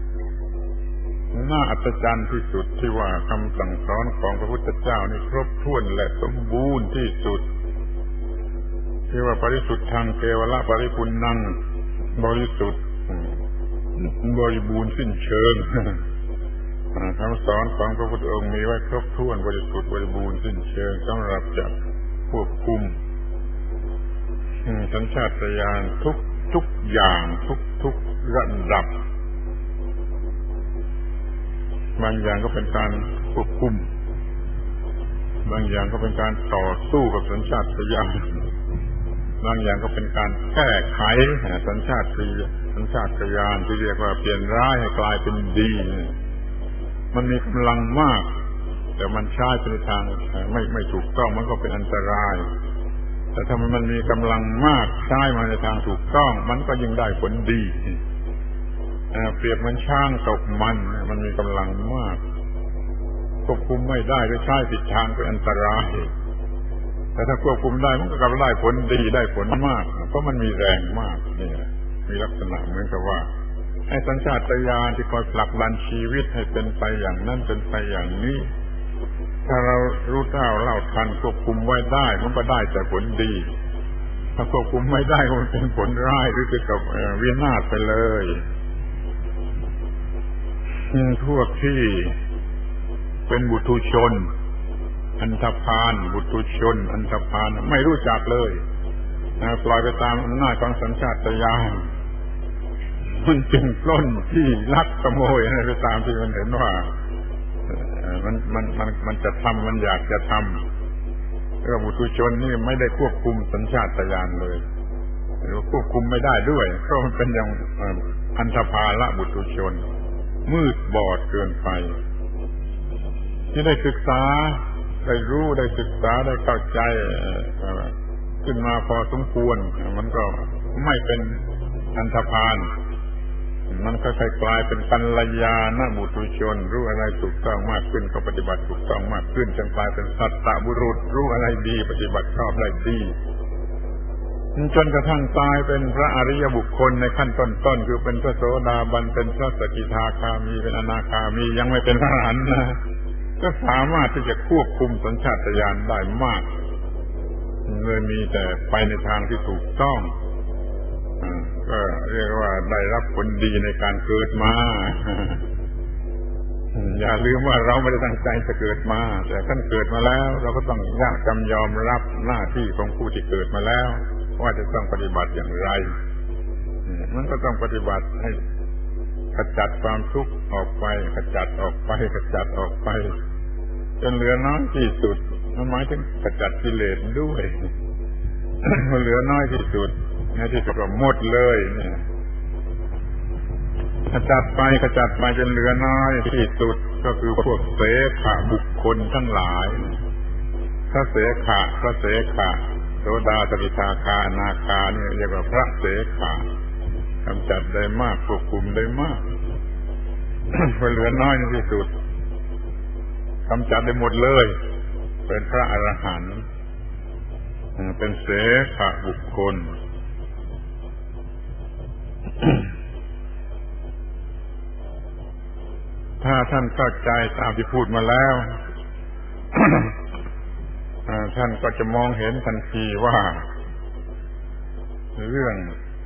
น่าอัศจรรย์ที่สุดที่ว่าคำสั่งสอนของพระพุทธเจ้านี่ครบถ้วนและสมบูรณ์ที่สุดที่ว่าปริสุทธังเกวละปริปุณังบริสุทธิ์บริบูรณ์สิ้นเชิงคำสอนของพระพุทธองค์มีไว้ครบถ้วนบริสุทธิ์บริบูรณ์สิ้นเชิงสำหรับจะควบคุมสัญชาตญาณทุกทุกอย่างทุกทุกระดับบางอย่างก็เป็นการควบคุมบางอย่างก็เป็นการต่อสู้กับสัญชาตญาณบางอย่างก็เป็นการแก้ไขสัญชาตสัญชาตญาณที่เรียกว่าเปลี่ยนร้ายให้กลายเป็นดีมันมีกำลังมากแต่มันใช้ไปในทางไม่ไม่ถูกต้องมันก็เป็นอันตรายแต่ถ้ามันมีกำลังมากใช้มาในทางถูกต้องมันก็ยิ่งได้ผลดีเปรียบเหมือนช้างตกมันมันมีกำลังมากควบคุมไม่ได้หรือใช้ผิดทางเป็นอันตรายแต่ถ้าควบคุมได้มันก็กลับได้ผลดีได้ผลมากเพราะมันมีแรงมากนี่แหละมีลักษณะเหมือนกับว่าไอ้สัญชาตญาณที่คอยผลักดันชีวิตให้เป็นไปอย่างนั้นเป็นไปอย่างนี้ถ้าเรารู้เท่าเล่าทันควบคุมไว้ได้มันก็ได้แต่ผลดีถ้าควบคุมไม่ได้ก็มันเป็นผลร้ายหรือจะกับวินาศไปเลยพวกที่เป็นบุตุชนอันธพาลบุตุชนอันธพาลไม่รู้จักเลยปล่อยไปตามอำนาจของสัญชาตญาณมันจึงปล้นที่ลักขโมยอะไรไปตามที่มันเห็นว่ามันมันมันมันจะทำมันอยากจะทำแล้วบุตุชนนี่ไม่ได้ควบคุมสัญชาตญาณเลยหรือควบคุมไม่ได้ด้วยเพราะมันเป็นอย่างอันธพาลบุตุชนมืดบอดเกินไปที่ได้ศึกษาได้รู้ได้ศึกษาได้เข้าใจขึ้นมาพอสมควรมันก็ไม่เป็นอันธพาลมันก็ค่อยกลายเป็นกัลยาณบุตุชนรู้อะไรถูกต้องมากขึ้นก็ปฏิบัติถูกต้องมากขึ้นจนกลายเป็นสัตตบุรุษรู้อะไรดีปฏิบัติชอบได้ดีจนกระทั่งตายเป็นพระอริยบุคคลในขั้นต้นๆคือเป็นพระโสดาบันเป็นพระสกิทาคามีเป็นอนาคามียังไม่เป็นพระอรหันต์นะก็สามารถที่จะควบคุมสัญชาตญาณได้มากเลยมีแต่ไปในทางที่ถูกต้องก็เรียกว่าได้รับผลดีในการเกิดมาอย่าลืมว่าเราไม่ได้ตั้งใจจะเกิดมาแต่ท่านเกิดมาแล้วเราก็ต้องยากจำยอมรับหน้าที่ของผู้ที่เกิดมาแล้วว่าจะต้องปฏิบัติอย่างไรมันก็ต้องปฏิบัติให้ขจัดความทุกข์ออกไปขจัดออกไปขจัดออกไปจนเหลือน้อยที่สุดมันหมายถึงขจัดกิเลสด้วยมันเหลือน้อยที่สุดในที่สุดก็หมดเลยเนี่ยขจัดไปขจัดไปจนเหลือน้อยที่สุดก็คือพวกเสขะบุคคลทั้งหลายพระเสขะพระเสขะโสดาสกิทาคาอนาคาเนี่ยเรียกว่าพระเสขะกำจัดได้มากควบคุมได้มากพอเหลือน้อยที่สุดกำจัดได้หมดเลยเป็นพระอรหันต์เป็นเสขะบุคคลถ้าท่านเข้าใจตามที่พูดมาแล้วท่านก็จะมองเห็นทันทีว่าเรื่อง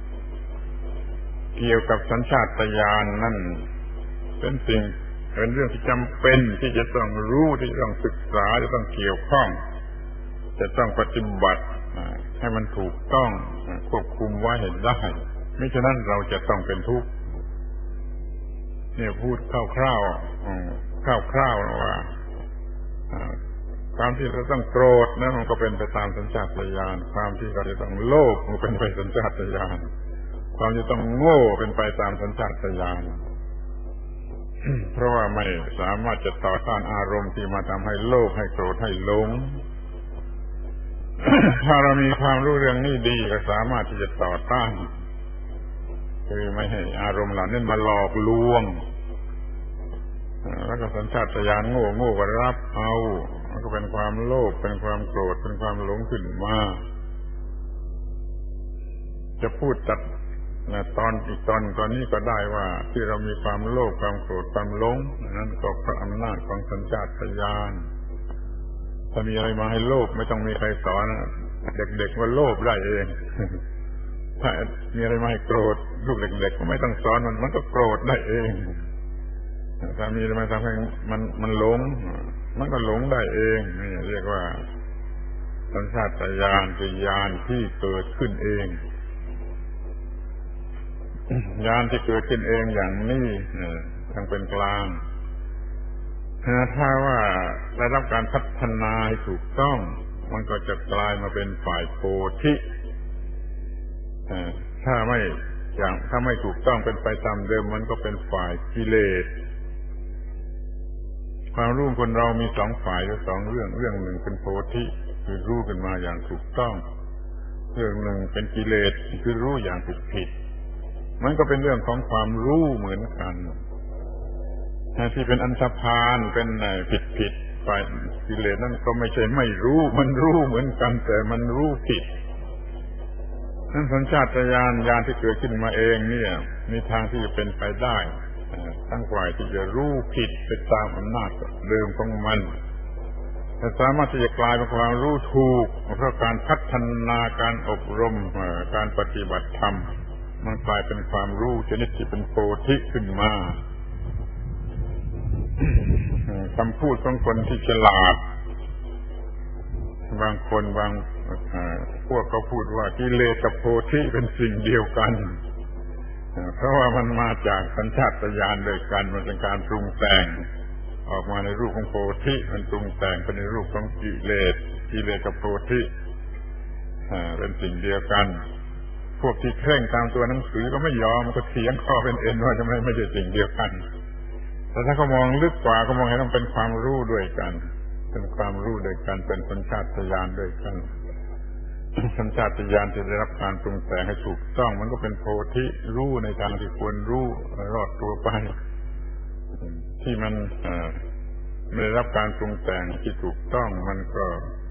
เกี่ยวกับสัญชาตญาณนั่นเป็นสิ่งเป็นเรื่องที่จำเป็นที่จะต้องรู้ที่จะต้องศึกษาจะต้องเกี่ยวข้องจะต้องปฏิบัติให้มันถูกต้องควบคุมไว้ให้ได้ไม่ฉะนั้นเราจะต้องเป็นทุกข์เนี่ยพูดคร่าวๆคร่าวๆว่าความที่เราต้องโกรธนะมันก็เป็นไปตามสัญชาตญาณความที่เราจะต้องโลภมันเป็นไปสัญชาตญาณความที่ต้องโง่เป็นไปตามสัญชาตญาณเพราะว่าไม่สามารถจะต่อต้านอารมณ์ที่มาทำให้โลภให้โกรธให้หลง ถ้าเรามีความรู้เรื่องนี้ดีก็สามารถที่จะต่อต้านคือไม่ให้อารมณ์เหล่านั้นมาหลอกลวงแล้วก็สัญชาตญาณโง่โง่ก็รับเอามันก็เป็นความโลภเป็นความโกรธเป็นความหลงขึ้นมาจะพูดจัดตอนอีกตอนตอนนี้ก็ได้ว่าที่เรามีความโลภความโกรธความหลงนั้นก็เพราะอำนาจของสัญชาตญาณถ้ามีอะไรมาให้โลภไม่ต้องมีใครสอนเด็กๆว่าโลภได้เองถ้ามีอะไรมาให้โกรธลูกเด็กๆก็ไม่ต้องสอนมันมันก็โกรธได้เองถ้ามีอะไรมาทำให้มันมันหลงมันก็หลงได้เองนี่เรียกว่าสัญชาตญาณคือญาณที่เกิดขึ้นเองญาณที่เกิดขึ้นเองอย่างนี้ยังเป็นกลางถ้าว่าได้รับการพัฒนาให้ถูกต้องมันก็จะกลายมาเป็นฝ่ายโพธิถ้าไม่อย่างถ้าไม่ถูกต้องเป็นไปตามเดิมมันก็เป็นฝ่ายกิเลสความรู้คนเรามีสองฝ่ายหรือสองเรื่องเรื่องหนึ่งเป็นโพธิคือรู้ขึ้นมาอย่างถูกต้องเรื่องหนึ่งเป็นกิเลสคือรู้อย่างผิดผิดมันก็เป็นเรื่องของความรู้เหมือนกันที่เป็นอันธพาลเป็นผิดผิดฝ่ายกิเลสนั่นก็ไม่ใช่ไม่รู้มันรู้เหมือนกันแต่มันรู้ผิดนั่นสัญชาตญาณญาณที่เกิดขึ้นมาเองเนี่ยมีทางที่จะเป็นไปได้ทั้งฝ่ายที่จะรู้ผิดไปตามอำนาจเดิมของมันแต่สามารถที่จะกลายเป็นความรู้ถูกเพราะการพัฒนาการอบรมการปฏิบัติธรรมมันกลายเป็นความรู้ชนิดที่เป็นโพธิขึ้นมาคำพูดของคนที่ฉลาดบางคนบางพวกเขาพูดว่ากิเลสกับโพธิเป็นสิ่งเดียวกันเพราะว่ามันมาจากสัญชาตญาณด้วยกันมันเป็นการปรุงแต่งออกมาในรูปของโพธิมันปรุงแต่งเป็นในรูปของกิเลสกิเลสกับโพธิเป็นสิ่งเดียวกันพวกที่เคร่งตามตัวหนังสือก็ไม่ยอมก็เถียงคอเป็นเอ็นว่าจะไม่ไม่ใช่สิ่งเดียวกันแต่ถ้าเขามองลึกกว่าก็มองเห็นมันเป็นความรู้ด้วยกันเป็นความรู้ด้วยกันเป็นสัญชาตญาณด้วยกันสัญชาตญาณที่ได้รับการปรุงแต่งให้ถูกต้องมันก็เป็นโพธิรู้ในทางที่ควรรู้รอดตัวไปที่มันไม่ได้รับการปรุงแต่งที่ถูกต้องมันก็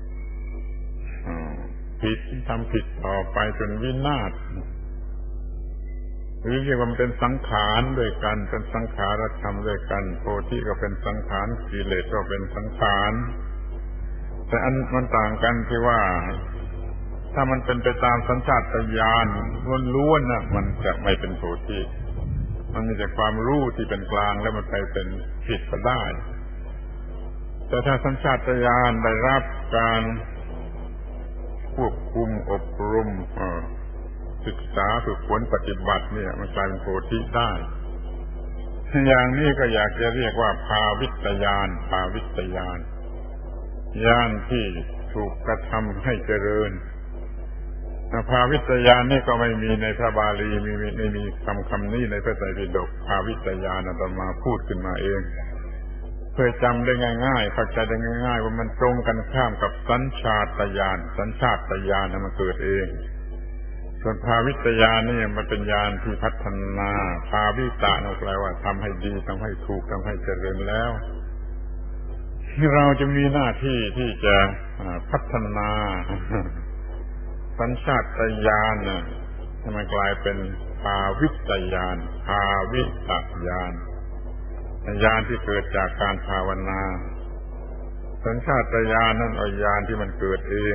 ผิดทำผิดต่อไปจนวินาศหรือเรียกว่ามันเป็นสังขารด้วยกันเป็นสังขารธรรมด้วยกันโพธิก็เป็นสังขารกิเลสก็เป็นสังขารแต่อันมันต่างกันที่ว่าถ้ามันเป็นไปตามสัญชาตญาณล้วนๆน่ะมันจะไม่เป็นโพธิมันมีแต่ความรู้ที่เป็นกลางแล้วมันไปเป็นผิดก็ได้แต่ถ้าสัญชาตญาณได้รับการควบคุมอบรมศึกษาฝึกฝนปฏิบัติเนี่ยมันกลายเป็นโพธิได้อย่างนี้ก็อยากจะเรียกว่าภาวิตญาณภาวิตญาณญาณที่ถูกกระทำให้เจริญภาวิตญาณนี่ก็ไม่มีในพระบาลีมีไม่มีคำคำนี้ในพระไตรปิฎกภาวิตญาณอาตมาพูดขึ้นมาเองเพื่อจำได้ง่ายๆเข้าใจได้ง่ายๆว่ามันตรงกันข้ามกับสัญชาตญาณสัญชาตญาณมันเกิดเองส่วนภาวิตญาณนี่มันเป็นญาณที่พัฒนาภาวิตะนั่นแปลว่าทำให้ดีทำให้ถูกทำให้เจริญแล้วเราจะมีหน้าที่ที่จะพัฒนาสัญชาตญาณให้มันกลายเป็นภาวิตญาณภาวิตญาณญาณที่เกิดจากการภาวนาสัญชาตญาณนั่นเอาญาณที่มันเกิดเอง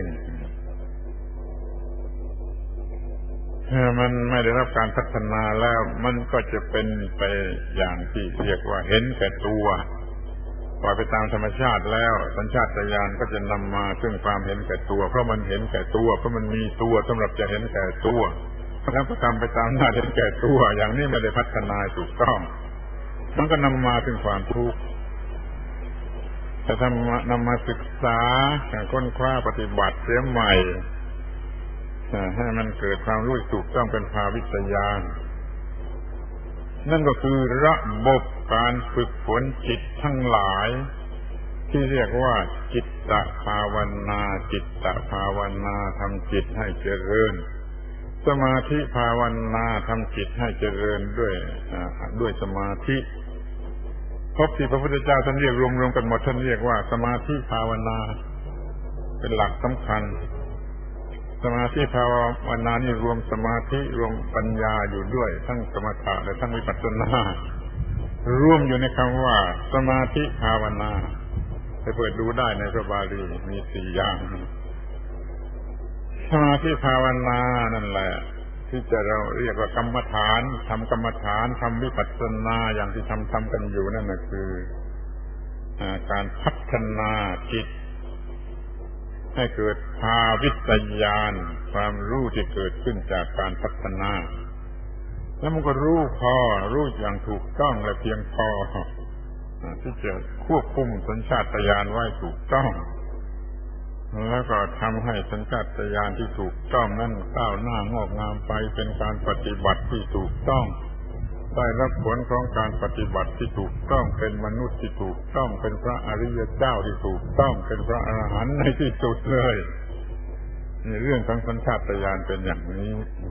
มันไม่ได้รับการพัฒนาแล้วมันก็จะเป็นไปอย่างที่เรียกว่าเห็นแก่ตัวปล่อยไปตามธรรมชาติแล้วสัญชาตญาณก็จะนำมาซึ่งความเห็นแก่ตัวเพราะมันเห็นแก่ตัวเพราะมันมีตัวสำหรับจะเห็นแก่ตัวถ้าไปทำไปตามหน้าเห็นแก่ตัวอย่างนี้ไม่ได้พัฒนาถูกต้องมันก็นำมาถึงความทุกข์แต่ถ้านำมาศึกษาค้นคว้าปฏิบัติเสียใหม่ให้มันเกิดความรู้ถูกต้องเป็นภาวิตญาณนั่นก็คือระบบการฝึกฝนจิตทั้งหลายที่เรียกว่าจิตตภาวนาจิตตภาวนาทำจิตให้เจริญสมาธิภาวนาทำจิตให้เจริญด้วยด้วยสมาธิพบที่พระพุทธเจ้าท่านเรียกรวมๆกันหมดท่านเรียกว่าสมาธิภาวนาเป็นหลักสำคัญสมาธิภาวนานี่รวมสมาธิรวมปัญญาอยู่ด้วยทั้งสมถะและทั้งวิปัสสนารวมอยู่ในคำว่าสมาธิภาวนาไปเปิดดูได้ในพระบาลีมีสี่อย่างสมาธิภาวนานั่นแหละที่จะเราเรียกว่ากรรมฐานทำกรรมฐานทำวิปัสสนาอย่างที่ทำทำกันอยู่นั่นก็คือการพัฒนาจิตให้เกิดภาวิตญาณความรู้ที่เกิดขึ้นจากการพัฒนาแล้วมันก็รู้พอรู้อย่างถูกต้องและเพียงพอที่จะควบคุมสัญชาตญาณไว้ถูกต้องแล้วก็ทำให้สัญชาตญาณที่ถูกต้องนั้นก้าวหน้างอกงามไปเป็นการปฏิบัติที่ถูกต้องได้รับผลของการปฏิบัติที่ถูกต้องเป็นมนุษย์ที่ถูกต้องเป็นพระอริยเจ้าที่ถูกต้องเป็นพระอรหันต์ในที่สุดเลยในเรื่องของสัญชาตญาณเป็นอย่างนี้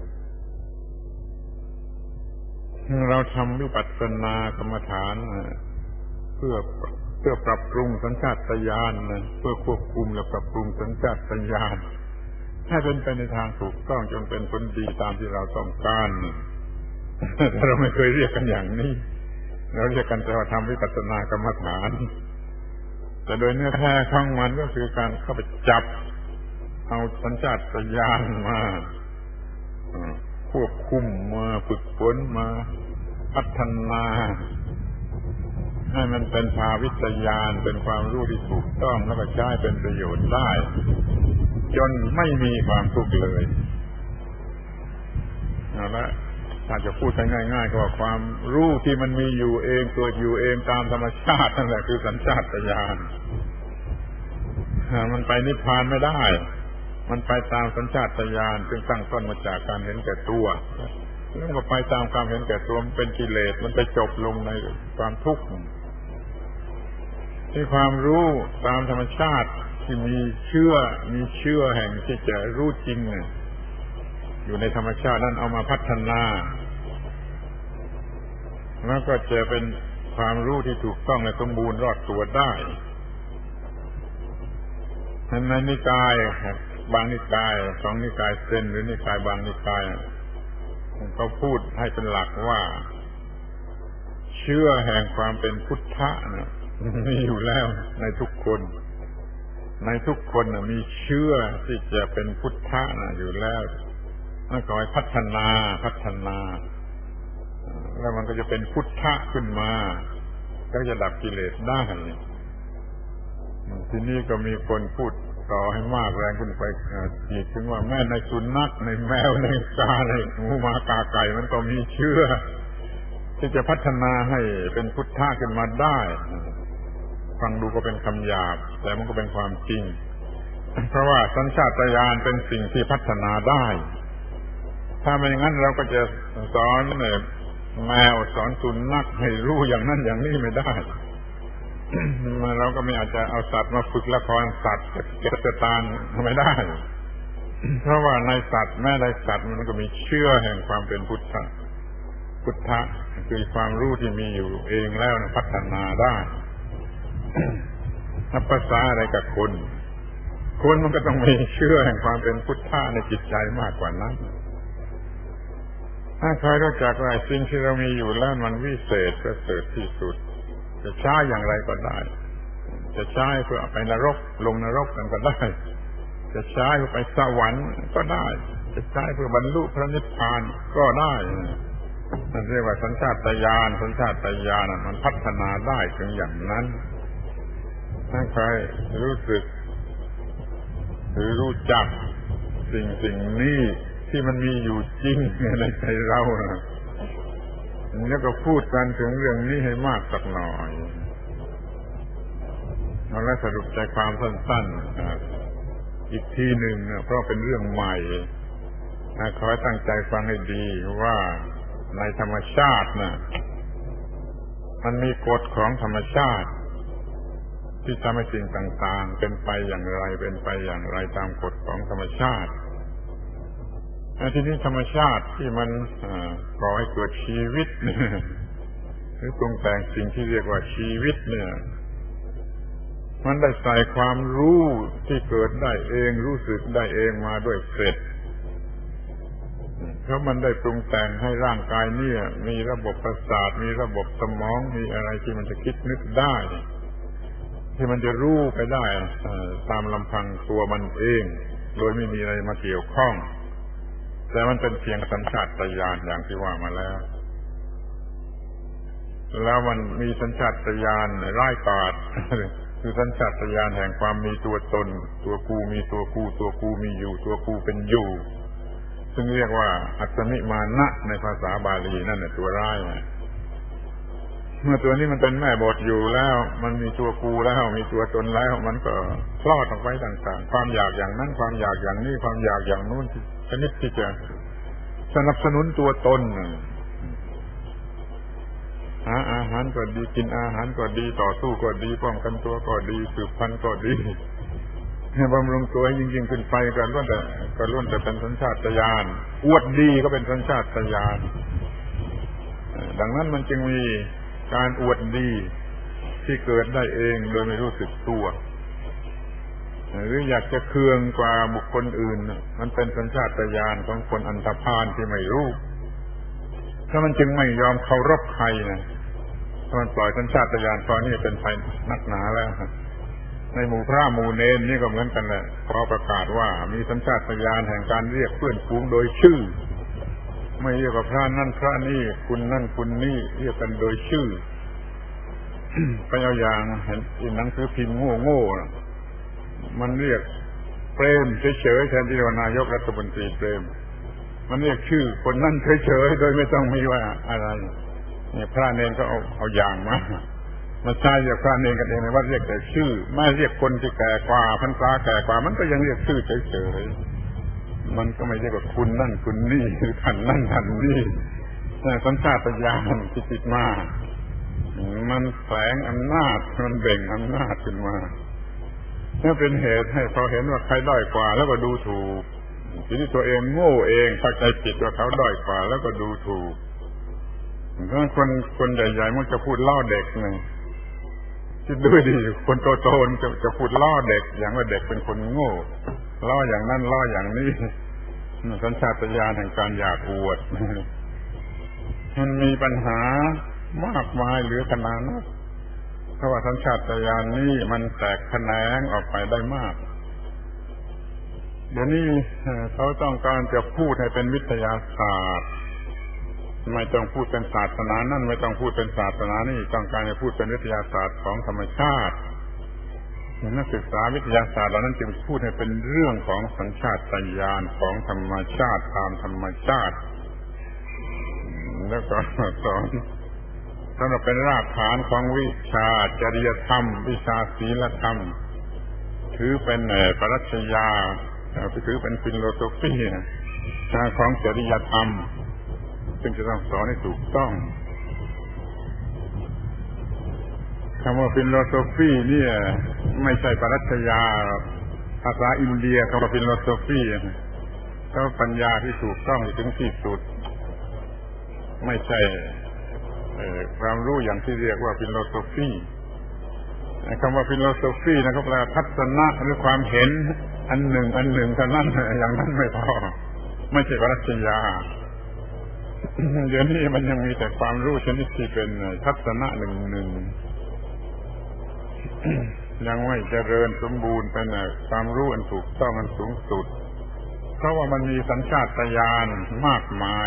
เราทำวิปัสสนากรรมฐานเพื่อเพื่อปรับปรุงสัญชาตญาณเพื่อควบคุมและปรับปรุงสัญชาตญาณให้เป็นไปในทางถูกต้องจนเป็นผลดีตามที่เราต้องการแต่เราไม่เคยเรียกกันอย่างนี้เราเรียกกันแต่ว่าทำวิปัสสนากรรมฐานแต่โดยเนื้อแท้ของมันก็คือการเข้าไปจับเอาสัญชาตญาณมาควบคุมมาฝึกฝนมาพัฒนาให้มันเป็นภาวิตญาณเป็นความรู้ที่ถูกต้องแล้วก็ใช้เป็นประโยชน์ได้จนไม่มีความทุกข์เลยเอาละถ้าจะพูดง่ายๆก็ว่าความรู้ที่มันมีอยู่เองเกิดอยู่เองตามธรรมชาตินั่นแหละคือสัญชาตญาณมันไปนิพพานไม่ได้มันไปตามสัญชาตญาณซึ่งตั้งต้นมาจากการเห็นแก่ตัวแล้วก็ไปตามความเห็นแก่ตัวมันเป็นกิเลสมันไปจบลงในความทุกข์ที่ความรู้ตามธรรมชาติที่มีเชื่อมีเชื่อแห่งที่จะรู้จริงเนี่ยอยู่ในธรรมชาตินั้นเอามาพัฒนาแล้วก็จะเป็นความรู้ที่ถูกต้องและสมบูรณ์รอดตัวได้ในนิกายบางนิกายสองนิกายเซนหรือนิกายบางนิกายเขาพูดให้เป็นหลักว่าเชื่อแห่งความเป็นพุทธะนะมีอยู่แล้วในทุกคนในทุกคนนะมีเชื่อที่จะเป็นพุทธะนะอยู่แล้วนั่นก็ให้พัฒนาพัฒนาแล้วมันก็จะเป็นพุทธะขึ้นมาก็จะดับกิเลสได้ทีนี้ก็มีคนพูดต่อให้มากแรงขึ้นไปอีกถึงว่าแม้ในสุนัขในแมวในกาในหมูหมากาไก่มันก็มีเชื่อที่จะพัฒนาให้เป็นพุทธะขึ้นมาได้ฟังดูก็เป็นคำหยาบแต่มันก็เป็นความจริงเพราะว่าสัญชาตญาณเป็นสิ่งที่พัฒนาได้ถ้าไม่อย่างนั้นเราก็จะสอนแมวสอนสุนัขให้รู้อย่างนั้นอย่างนี้ไม่ได้เราก็ไม่อาจจะเอาสัตว์มาฝึกละครสัตว์เก็บสตางค์ไม่ได้เพราะว่าในสัตว์แม้ในสัตว์มันก็มีเชื่อแห่งความเป็นพุทธะพุทธะคือความรู้ที่มีอยู่เองแล้วพัฒนาได้นับภาษาอะไรกับคนคนมันก็ต้องมีเชื่อแห่งความเป็นพุทธะในจิตใจมากกว่านั้นถ้าใครรู้จักว่าสิ่งที่เรามีอยู่แล้วมันวิเศษประเสริฐที่สุดจะใช้อย่างไรก็ได้จะใช้เพื่อไปนรกลงนรกกันก็ได้จะใช้เพื่อไปสวรรค์ก็ได้จะใช้เพื่อบรรลุพระนิพพานก็ได้นั่นเรียกว่าสัญชาตญาณสัญชาตญาณมันพัฒนาได้ถึงอย่างนั้นถ้าใครรู้สึกหรือรู้จักสิ่งสิ่งนี้ที่มันมีอยู่จริงในใจเราแล้วก็พูดกันถึงเรื่องนี้ให้มากสักหน่อยแล้วสรุปใจความสั้นๆอีกทีหนึ่งเพราะเป็นเรื่องใหม่ขอให้ตั้งใจฟังให้ดีว่าในธรรมชาตินะมันมีกฎของธรรมชาติที่ทำให้สิ่งต่างๆเป็นไปอย่างไรเป็นไปอย่างไรตามกฎของธรรมชาติทีนี้ธรรมชาติที่มันก่อให้เกิดชีวิตหรือปรุงแต่งสิ่งที่เรียกว่าชีวิตเนี่ยมันได้ใส่ความรู้ที่เกิดได้เองรู้สึกได้เองมาด้วยเสร็จเพราะมันได้ปรุงแต่งให้ร่างกายเนี่ยมีระบบประสาทมีระบบสมองมีอะไรที่มันจะคิดนึกได้ที่มันจะรู้ไปได้ตามลำพังตัวมันเองโดยไม่มีอะไรมาเกี่ยวข้องแต่มันเป็นเพียงสัญชาตญาณอย่างที่ว่ามาแล้วแล้วมันมีสัญชาตญาณร้ายกาจคือสัญชาตญาณแห่งความมีตัวตนตัวกูมีตัวกูตัวกูมีอยู่ตัวกูเป็นอยู่ซึ่งเรียกว่าอัตตนิมานะในภาษาบาลีนั่นแหละตัวร้ายเมื่อตัวนี้มันเป็นแม่บทอยู่แล้วมันมีตัวกูแล้วมีตัวตนแล้วมันก็คลอดออกไปต่างๆความอยากอย่างนั้นความอยากอย่างนี้ความอยากอย่างนู้นชนิดที่จะสนับสนุนตัวตนหาอาหารก็ดีกินอาหารก็ดีต่อสู้ก็ดีป้องกันตัวก็ดีสืบพันธุ์ก็ดีบำรุงตัวให้ยิ่งๆขึ้นไปก็ล้วนแต่ก็ล้วนแต่เป็นสัญชาตญาณอวดดีก็เป็นสัญชาตญาณดังนั้นมันจึงมีการอวดดีที่เกิดได้เองโดยไม่รู้สึกตัวหรืออยากจะเคืองกว่าบุคคลอื่นมันเป็นสัญชาตญาณของคนอันธพาลที่ไม่รู้ถ้ามันจึงไม่ยอมเคารพใครนะถ้ามันปล่อยสัญชาตญาณตอนนี้เป็นไปนักหนาแล้วในหมู่พระหมู่เนรนี่ก็เหมือนกันแหละพอประกาศว่ามีสัญชาตญาณแห่งการเรียกเพื่อนฝูงโดยชื่อไม่เรียกว่าพระนั่นพระนี่คุณนั่นคุณนี่เรียกกันโดยชื่อ ไปเอาอย่างเห็นหนังสือพิมพ์โง่ๆมันเรียกเปรมเฉยๆแทนที่ว่านายกรัฐมนตรีเปรมมันเรียกชื่อคนนั่นเฉยๆโดยไม่ต้องมีว่าอะไรเนี่ยพระเนรก็เอาเอาอย่างมามาใช้เรียกพระเนรกันเองในวัดเรียกแต่ชื่อไม่เรียกคนที่แก่กว่าพรรษาแก่กว่ามันก็ยังเรียกชื่อเฉยๆมันก็ไม่เรียกว่าคุณนั่นคุณนี่หรือท่านนั่นท่านนี่สัญชาตญาณที่ติดมามันแฝงอำนาจมันเบ่งอำนาจขึ้นมานี่เป็นเหตุให้พอเห็นว่าใครด้อยกว่าแล้วก็ดูถูกทีนี้ตัวเองโง่เองเข้าใจผิดว่าเขาด้อยกว่าแล้วก็ดูถูกเพราะคนคนใหญ่ๆมันจะพูดล่อเด็กไงคิดดูดิคนโตๆจะจะพูดล่อเด็กอย่างว่าเด็กเป็นคนโง่ล่ออย่างนั้นล่ออย่างนี้สัญชาตญาณแห่งการอยากอวดมันมีปัญหามากมายเหลือขนาดนั้นเพราะว่าสัญชาตญาณนี้มันแตกแขนงออกไปได้มากเดี๋ยวนี้เขาต้องการจะพูดให้เป็นวิทยาศาสตร์ไม่ต้องพูดเป็นศาสนานั่นไม่ต้องพูดเป็นศาสนานี่ต้องการจะพูดเป็นวิทยาศาสตร์ของธรรมชาตินักศึกษาวิทยาศาสตร์เหล่านั้นจึงพูดให้เป็นเรื่องของสัญชาตญาณของธรรมชาติตามธรรมชาติแล้วก็สอนสำหรับเป็นรากฐานของวิชาจริยธรรมวิชาศีลธรรมถือเป็นปรัชญาถือเป็นฟิโลโซฟีของจริยธรรมซึ่งจะต้องสอนให้ถูกต้องคำว่าฟิโลโซฟีเนี่ยไม่ใช่ปรัชญาภาษาอินเดียคำว่าฟิโลโซฟีก็ปัญญาที่ถูกต้องถึงที่สุดไม่ใช่ความรู้อย่างที่เรียกว่าฟิโลโซฟีคำว่าฟิโลโซฟีนะครับแปลทัศนะหรือความเห็นอันหนึ่งอันหนึ่งเท่านั้นอย่างนั้นไม่พอไม่ใช่ปรัชญาเดี๋ยวนี้มันยังมีแต่ความรู้ชนิดที่เป็นทัศนะหนึ่งหนึ่งยังไม่เจริญสมบูรณ์เป็นความรู้อันถูกต้องอันสูงสุดเพราะว่ามันมีสัญชาตญาณมากมาย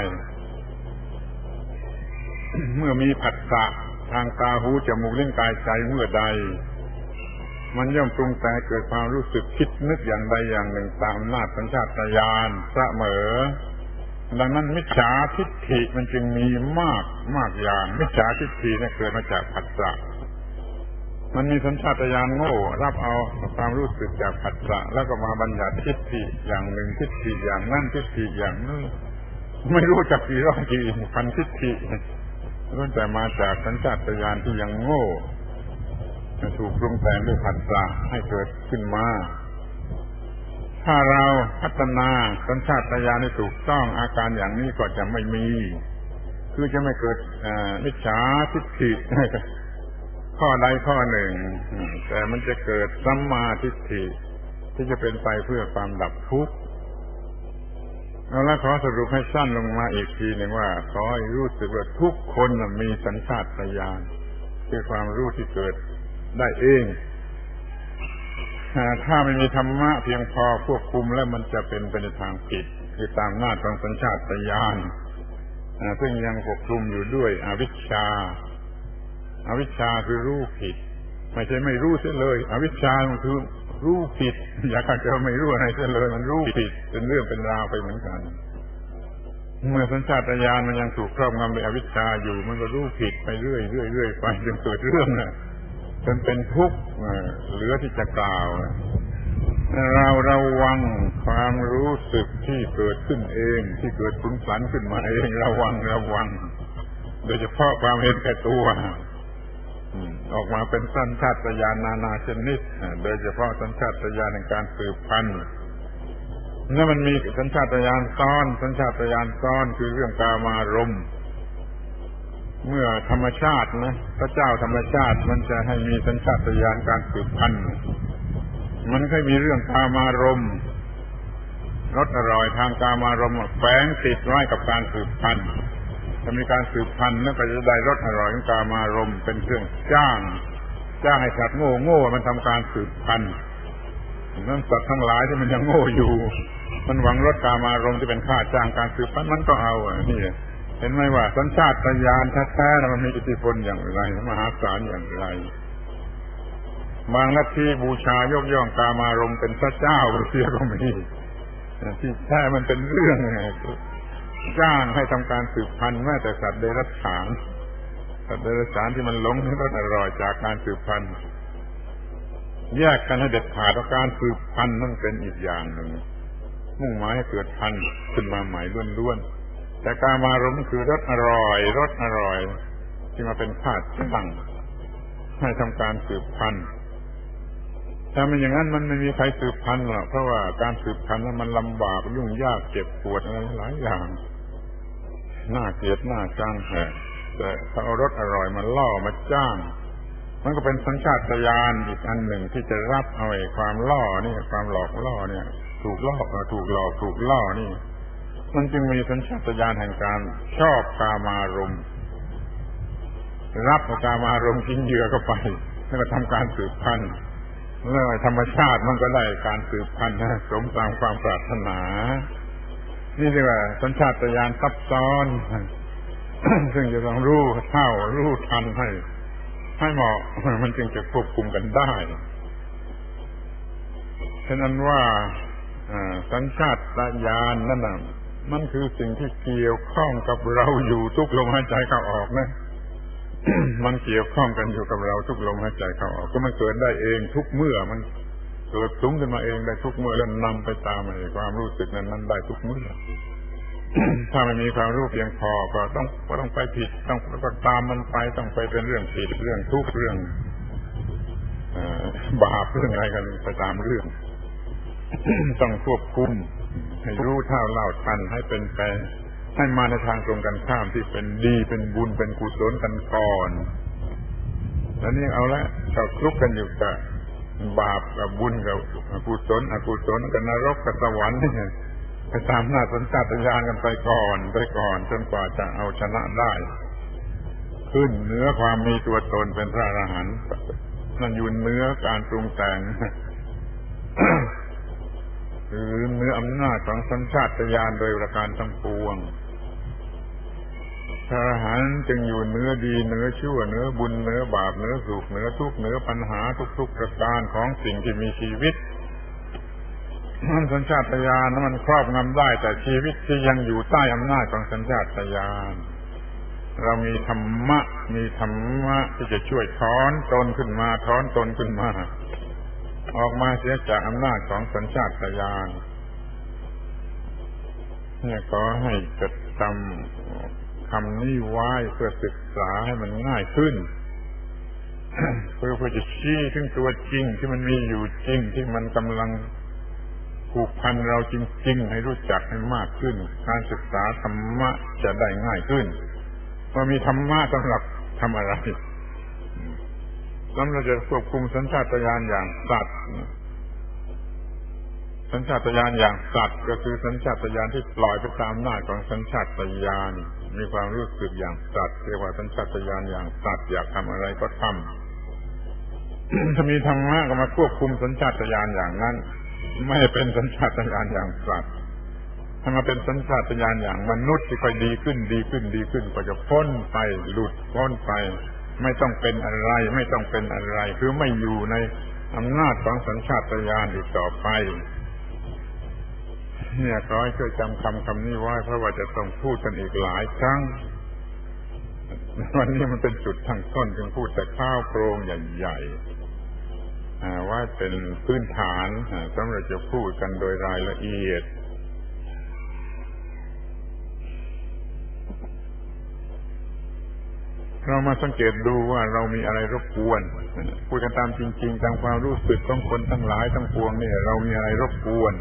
เมื่อมีผัสสะทางตาหูจมูกลิ้นกายใจเมื่อใดมันย่อมปรุงแต่งเกิดความรู้สึกคิดนึกอย่างใดอย่างหนึ่งตามอำนาจสัญชาตญาณเสมอดังนั้นมิจฉาทิฏฐิมันจึงมีมากมากอย่างมิจฉาทิฏฐิเนี่ยเกิดมาจากผัสสะมันมีสัญชาตญาณโง่รับเอาความรู้สึกจากผัสสะแล้วก็มาบัญญัติทิฏฐิอย่างหนึ่งทิฏฐิอย่างนั้นทิฏฐิอย่างนี้ไม่รู้จักกี่ร้อยกี่พันทิฏฐิล้วนแต่มาจากสัญชาตญาณที่ยังโง่ถูกปรุงแต่งด้วยผัสสะให้เกิดขึ้นมาถ้าเราพัฒนาสัญชาตญาณให้ถูกต้องอาการอย่างนี้ก็จะไม่มีคือจะไม่เกิดมิจฉาทิฏฐิข้อใดข้อหนึ่งแต่มันจะเกิดสัมมาทิฏฐิที่จะเป็นไปเพื่อความดับทุกข์เอาละขอสรุปให้สั้นลงมาอีกทีหนึ่งว่าขอให้รู้สึกว่าทุกคนมีสัญชาตญาณคือความรู้ที่เกิดได้เองถ้าไม่มีธรรมะเพียงพอควบคุมแล้วมันจะเป็นไปในทางผิดคือตามหน้าของสัญชาตญาณซึ่งยังปกคลุมอยู่ด้วยอวิชชาอวิชชาคือรู้ผิดไม่ใช่ไม่รู้เสียเลยอวิชชาคือรู้ผิดอย่าเข้าใจว่าไม่รู้อะไรเสียเลยมันรู้ผิดเป็นเรื่องเป็นราวไปเหมือนกันเมื่อสัญชาตญาณมันยังถูกครอบงำด้วยอวิชชาอยู่มันก็รู้ผิดไปเรื่อยๆเรื่อยๆไปจนเกิดเรื่องน่ะจนเป็นทุกข์เหลือที่จะกล่าวเราระวังความรู้สึกที่เกิดขึ้นเองที่เกิดปรุงสรรค์ขึ้นมาเองระวังระวังโดยเฉพาะความเห็นแก่ตัวออกมาเป็นสัญชาตญาณนานาชนิดโดยเฉพาะสัญชาตญาณในการสืบพันธุ์นั่นมันมีสัญชาตญาณซ้อนสัญชาตญาณซ้อนคือเรื่องกามารมณ์เมื่อธรรมชาตินะพระเจ้าธรรมชาติมันจะให้มีสัญชาตญาณการสืบพันธุ์มันก็มีเรื่องกามารมณ์รสอร่อยทางกามารมณ์แฝงติดไว้กับการสืบพันธุ์ถ้ามีการสืบพันธุ์แล้วก็จะได้รสอร่อยของกามารมณ์เป็นเครื่องจ้างจ้างให้สัตว์โง่โง่มันทำการสืบพันธุ์นั่นสัตว์ทั้งหลายที่มันยังโง่อยู่มันหวังลดกามารมณ์ที่เป็นค่าจ้างการสืบพันธุ์มันก็เอาอ่ะนี่เห็นไหมว่าสัญชาตญาณแท้ๆมันมีอิทธิพลอย่างไรมหาศาลอย่างไรบางลัทธิบูชายกย่องกามารมณ์เป็นพระเจ้าเสียก็มีที่แท้มันเป็นเรื่องจ้างให้ทำการสืบพันธุ์แม้แต่สัตว์เดรัจฉานสัตว์เดรัจฉานที่มันหลงที่รสอร่อยจากการสืบพันธุ์แยกกันให้เด็ดขาดว่าการสืบพันธุ์นั่นเป็นอีกอย่างหนึ่งมุ่งหมายให้เกิดพันธุ์ขึ้นมาใหม่ล้วนๆแต่กามารมณ์คือรสอร่อยรสอร่อยที่มาเป็นค่าจ้างให้ทำการสืบพันธุ์ถ้ามันอย่างนั้นมันไม่มีใครสืบพันธุ์หรอกเพราะว่าการสืบพันธุ์นั้นมันลำบากยุ่งยากเจ็บปวดอะไรหลายอย่างน่าเกลียดน่าชังแต่เขาเอารสอร่อยมาล่อมาจ้างมันก็เป็นสัญชาตญาณอีกอันหนึ่งที่จะรับเอาไอ้ความล่อนี่ความหลอกล่อเนี่ยถูกล่อถูกหลอกถูกล่อนี่มันจึงมีสัญชาตญาณแห่งการชอบกามารมณ์รับกามารมณ์กินเหยื่อเข้าไปแล้วก็ทำการสืบพันธุ์แล้วธรรมชาติมันก็ได้การสืบพันธุ์สมตามความปรารถนานี่เรียกว่าสัญชาตญาณซับซ้อน ซึ่งจะต้องรู้เท่ารู้ทันให้ให้เหมาะมันจึงจะควบคุมกันได้ฉะนั้นว่าสัญชาตญาณนั่นน่ะมันคือสิ่งที่เกี่ยวข้องกับเราอยู่ทุกลมหายใจเข้าออกนะ มันเกี่ยวข้องกันอยู่กับเราทุกลมหายใจเข้าออกก็มันเกิดได้เองทุกเมื่อมันเกิดสูงขึ้นมาเองได้ทุกเมื่อแล้วนำไปตามไอ้ความรู้สึกนั้นนั้นได้ทุกเมื่อ ถ้าไม่มีความรู้เพียงพอก็ต้องก็ต้องไปผิดต้องก็ตามมันไปต้องไปเป็นเรื่องผิดเรื่องทุกข์เรื่องบาปเรื่องอะไรกันไปตามเรื่อง ต้องควบคุมให้รู้เท่าเล่าทันให้เป็นไปให้มาในทางตรงกันข้ามที่เป็นดีเป็นบุญเป็นกุศลกันก่อนแล้วนี่เอาละก็คลุกกันอยู่กับบาปกับบุญกับกุศลอกุศลกับนรกกับสวรรค์นี่ไปตามหน้าสัญชาตญาณกันไปก่อนไปก่อนจนกว่าจะเอาชนะได้ขึ้นเหนือความมีตัวตนเป็นพระอรหันต์นั่นอยู่เหนือการปรุงแต่ง หรือเหนืออำนาจของสัญชาตญาณโดยประการทั้งปวงพระอรหันต์จึงอยู่เหนือดีเหนือชั่วเหนือบุญเหนือบาปเหนือสุขเหนือทุกข์เหนือปัญหาทุกๆประการของสิ่งที่มีชีวิตมันสัญชาตญาณมันครอบงำได้แต่ชีวิตที่ยังอยู่ใต้อำนาจของสัญชาตญาณเรามีธรรมะมีธรรมะที่จะช่วยถอนตนขึ้นมาถอนตนขึ้นมาออกมาเสียจากอำนาจของสัญชาตญาณเนี่ยขอให้จดจำคำนี้ไว้เพื่อศึกษาให้มันง่ายขึ้น เพื่อเพื่อจะชี้ถึงตัวจริงที่มันมีอยู่จริงที่มันกำลังผูกพันเราจริงๆให้รู้จักให้มากขึ้นการศึกษาธรรมะจะได้ง่ายขึ้นว่ามีธรรมะสำหรับทำอะไรแล้วเราจะควบคุมสัญชาตญาณอย่างสัตว์สัญชาตญาณอย่างสัตว์ก็คือสัญชาตญาณที่ปล่อยไปตามอำนาจของสัญชาตญาณมีความรู้สึกอย่างสัตว์เรียกว่าสัญชาตญาณอย่างสัตว์อยากทำอะไรก็ทำ ถ้ามีธรรมะก็มาควบคุมสัญชาตญาณอย่างนั้นไม่เป็นสัญชาตญาณอย่างสัตว์ถ้ามาเป็นสัญชาตญาณอย่างมนุษย์ที่ค่อยดีขึ้นดีขึ้นดีขึ้นก็จะพ้นไปหลุดพ้นไปไม่ต้องเป็นอะไรไม่ต้องเป็นอะไรคือไม่อยู่ในอำนาจของสัญชาตญาณอีกต่อไปเนี่ยขอให้ช่วยจำคำคำนี้ไว้เพราะว่าจะต้องพูดกันอีกหลายครั้งวันนี้มันเป็นจุดทั้งต้นจึงพูดแต่ข้าวโครงใหญ่ๆว่าเป็นพื้นฐานสำหรับจะพูดกันโดยรายละเอียดเรามาสังเกตดูว่าเรามีอะไรรบกวนพูดกันตามจริงๆตามความรู้สึกของคนทั้งหลายทั้งปวงนี่เรามีอะไรรบกวน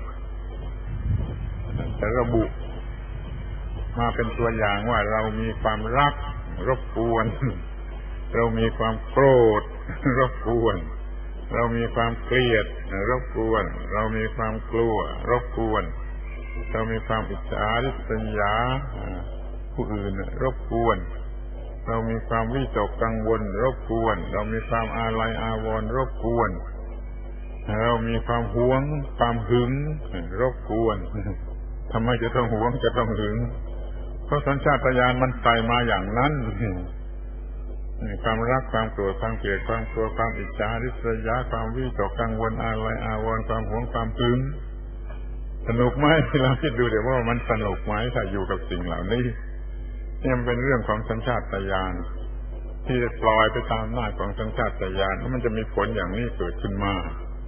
แต่ระบุมาเป็นตัวอย่างว่าเรามีความรักรบกวนเรามีความโกรธรบกวนเรามีความเกลียดรบกวนเรามีความกลัวรบกวนเรามีความอิจฉาริษยาผู้อื่นรบกวนเรามีความวิตกกังวลรบกวนเรามีความอาลัยอาวรณ์รบกวนเรามีความหวงความหึงรบกวนทำไมจะต้องหวงจะต้องหึงเพราะสัญชาตญาณมันใส่มาอย่างนั้นความรักความโกรธความเกลียดความกลัวความอิจฉาริษยาความวิตกกังวลอาลัยอาวรณ์ความหวงความหึงสนุกไหมเราคิดดูเดี๋ยวว่ามันสนุกไหมถ้าอยู่กับสิ่งเหล่านี้นี่มันเป็นเรื่องของสัญชาตญาณที่จะปล่อยไปตามอำนาจของสัญชาตญาณแล้วมันจะมีผลอย่างนี้เกิดขึ้นมา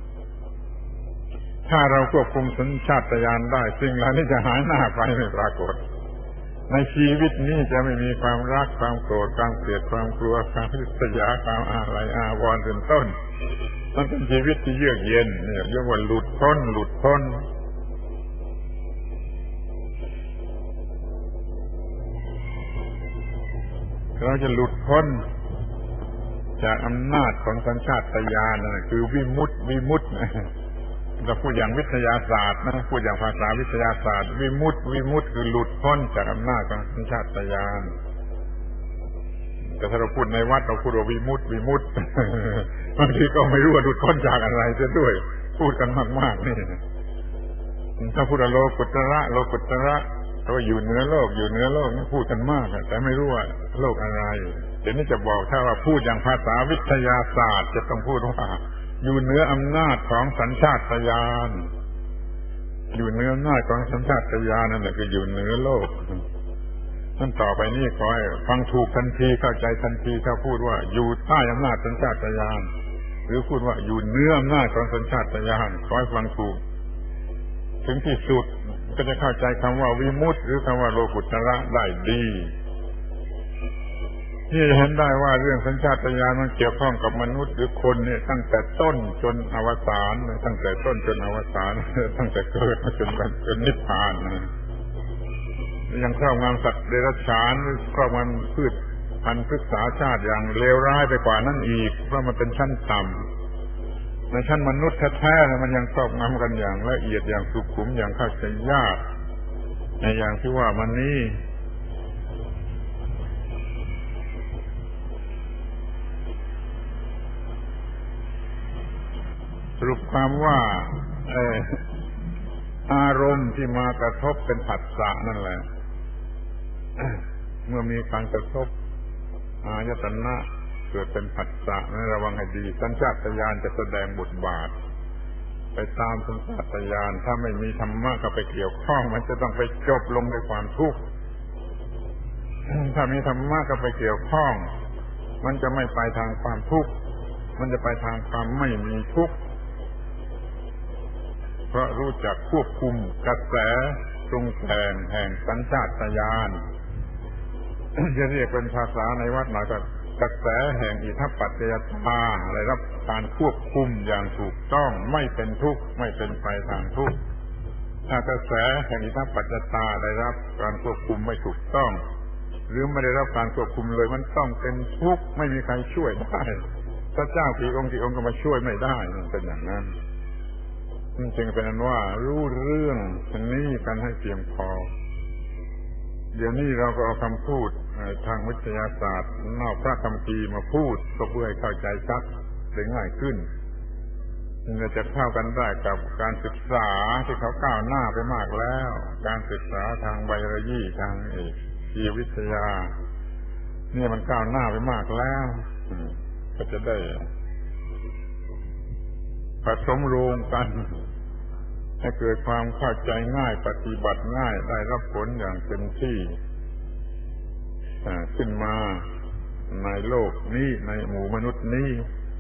ถ้าเราควบคุมสัญชาตญาณได้สิ่งเหล่านี้จะหายหน้าไปไม่ปรากฏในชีวิตนี้จะไม่มีความรักความโกรธความเกลียดความกลัวความริษยาความอาลัยอาวรณ์เป็นต้นมันเป็นชีวิตที่เยือกเย็นเนี่ยเรียกว่าหลุดพ้นหลุดพ้นเราจะหลุดพ้นจากอำนาจของสัญชาตญาณนั่นคือวิมุตติวิมุตติเราพูดอย่างวิทยาศาสตร์นะพูดอย่างภาษาวิทยาศาสตร์วิมุตติวิมุตติคือหลุดพ้นจากอำนาจของสัญชาตญาณแต่ถ้าเราพูดในวัดเราพูดว่าวิมุตติวิมุตติบางทีก็ไม่รู้ว่าหลุดพ้นจากอะไรเสียด้วยพูดกันมากๆนี่ถ้าพูดว่าโลกุตระโลกุตระก็อยู่เหนือโลกอยู่เหนือโลกนี่พูดกันมากแต่ไม่รู้ว่าโลกอะไรเดี๋ยวนี้จะบอกถ้าว่าพูดอย่างภาษาวิทยาศาสตร์จะต้องพูดว่าอยู่เหนืออำนาจของสัญชาตญาณอยู่เหนืออำนาจของสัญชาตญาณนั่นแหละคืออยู่เหนือโลกนั่นต่อไปนี้ขอให้ฟังถูกทันทีเข้าใจทันทีถ้าพูดว่าอยู่ใต้อำนาจสัญชาตญาณหรือพูดว่าอยู่เหนืออำนาจของสัญชาตญาณขอให้ฟังถูกถึงที่สุดก็จะเข้าใจคำว่าวิมุตติหรือคำว่าโลกุตระได้ดีที่เห็นได้ว่าเรื่องสัญชาตญาณมันเกี่ยวข้องกับมนุษย์หรือคนเนี่ยตั้งแต่ต้นจนอวสานตั้งแต่ต้นจนอวสานตั้งแต่เกิดจนจนนิพพานยังครอบงำสัตว์เดรัจฉานหรือครอบงำพืชพันธุ์พฤกษาชาติอย่างเลวร้ายไปกว่านั้นอีกเพราะมันเป็นชั้นต่ำในชั้นมนุษย์แท้ๆมันยังครอบงำกันอย่างละเอียดอย่างสุขุมอย่างเข้าใจยากในอย่างที่ว่ามันนี้สรุปความว่าเอ่ออารมณ์ที่มากระทบเป็นผัสสะนั่นแหละเมื่อมีการกระทบอายตนะเกิดเป็นผัสสะนั้นระวังให้ดีสัญชาตญาณจะแสดงบทบาทไปตามสัญชาตญาณถ้าไม่มีธรรมะก็ไปเกี่ยวข้องมันจะต้องไปจบลงในความทุกข์ถ้ามีธรรมะก็ไปเกี่ยวข้องมันจะไม่ไปทางความทุกข์มันจะไปทางความไม่มีทุกข์เพราะรู้จักควบคุมกระแสปรุงแต่งแห่งสัญชาตญาณจะเรียกเป็นภาษาในวัดหน่อยก็กระแสแห่งอิทัปปัจจยตาได้รับการควบคุมอย่างถูกต้องไม่เป็นทุกข์ไม่เป็นไปทางทุกข์ถ้ากระแสแห่งอิทัปปัจจยตาได้รับการควบคุมไม่ถูกต้องหรือไม่ได้รับการควบคุมเลยมันต้องเป็นทุกข์ไม่มีใครช่วยได้พระเจ้ากี่องค์กี่องค์ก็มาช่วยไม่ได้มันเป็นอย่างนั้นจึงเป็นนั้นว่ารู้เรื่องอันนี้กันให้เพียงพอเดี๋ยวนี้เราก็เอาคำพูดทางวิทยาศาสตร์นอกพระคัมภีร์มาพูดก็เพื่อให้เข้าใจชัดได้ง่ายขึ้นมันจะเข้ากันได้กับการศึกษาที่เขาก้าวหน้าไปมากแล้วการศึกษาทางไบโอโลยีทางเอกชีววิทยาเนี่ยมันก้าวหน้าไปมากแล้วก็จะได้ผสมโรงกันให้เกิดความเข้าใจง่ายปฏิบัติง่ายได้รับผลอย่างเต็มที่ขึ้นมาในโลกนี้ในหมู่มนุษย์นี้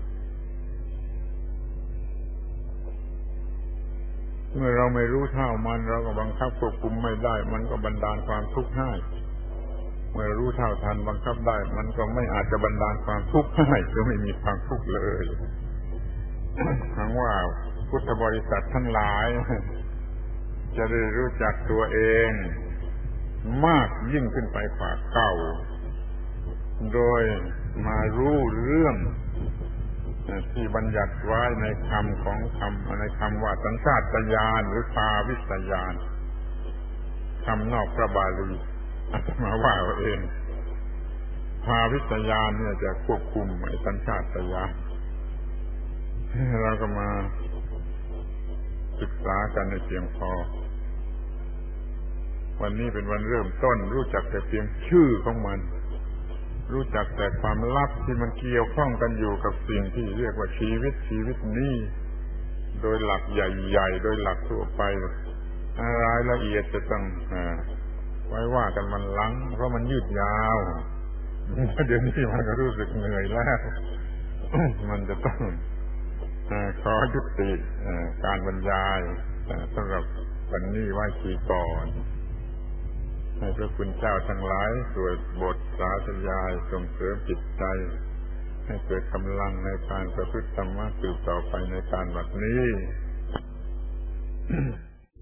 เมื่อเราไม่รู้เท่ามันเราก็บังคับควบคุมไม่ได้มันก็บันดาลความทุกข์ให้เมื่อรู้เท่าทันบังคับได้มันก็ไม่อาจจะบันดาลความทุกข์ให้จะไม่มีความทุกข์เลยคำว่าพุทธบริษัททั้งหลายจะได้รู้จักตัวเองมากยิ่งขึ้นไปกว่าเก่าโดยมารู้เรื่องที่บัญญัติไว้ในคำของคำในคำว่าสัญชาตญาณหรือภาวิตญาณคำนอกพระบาลีอาตมาว่าเอาเองภภาวิตญาณเนี่ยจะควบคุมไอ้สัญชาตญาณเราก็มาศึกษากันในเพียงพอวันนี้เป็นวันเริ่มต้นรู้จักแต่เพียงชื่อของมันรู้จักแต่ความลับที่มันเกี่ยวข้องกันอยู่กับสิ่งที่เรียกว่าชีวิตชีวิตนี้โดยหลักใหญ่ๆโดยหลักทั่วไปรายละเอียดจะต้องไว้ว่ากันมันหลังเพราะมันยืดยาวเดี๋ยวนี้มันก็รู้สึกเหนื่อยแล้วมันจะต้องขอยุติการบรรยายสำหรับวันนี้ไว้ทีก่อนให้พระคุณเจ้าทั้งหลายสวดบทสาธยายส่งเสริมจิตใจให้เกิดกำลังในการประพฤติธรรมะสืบต่อไปในการบัดนี้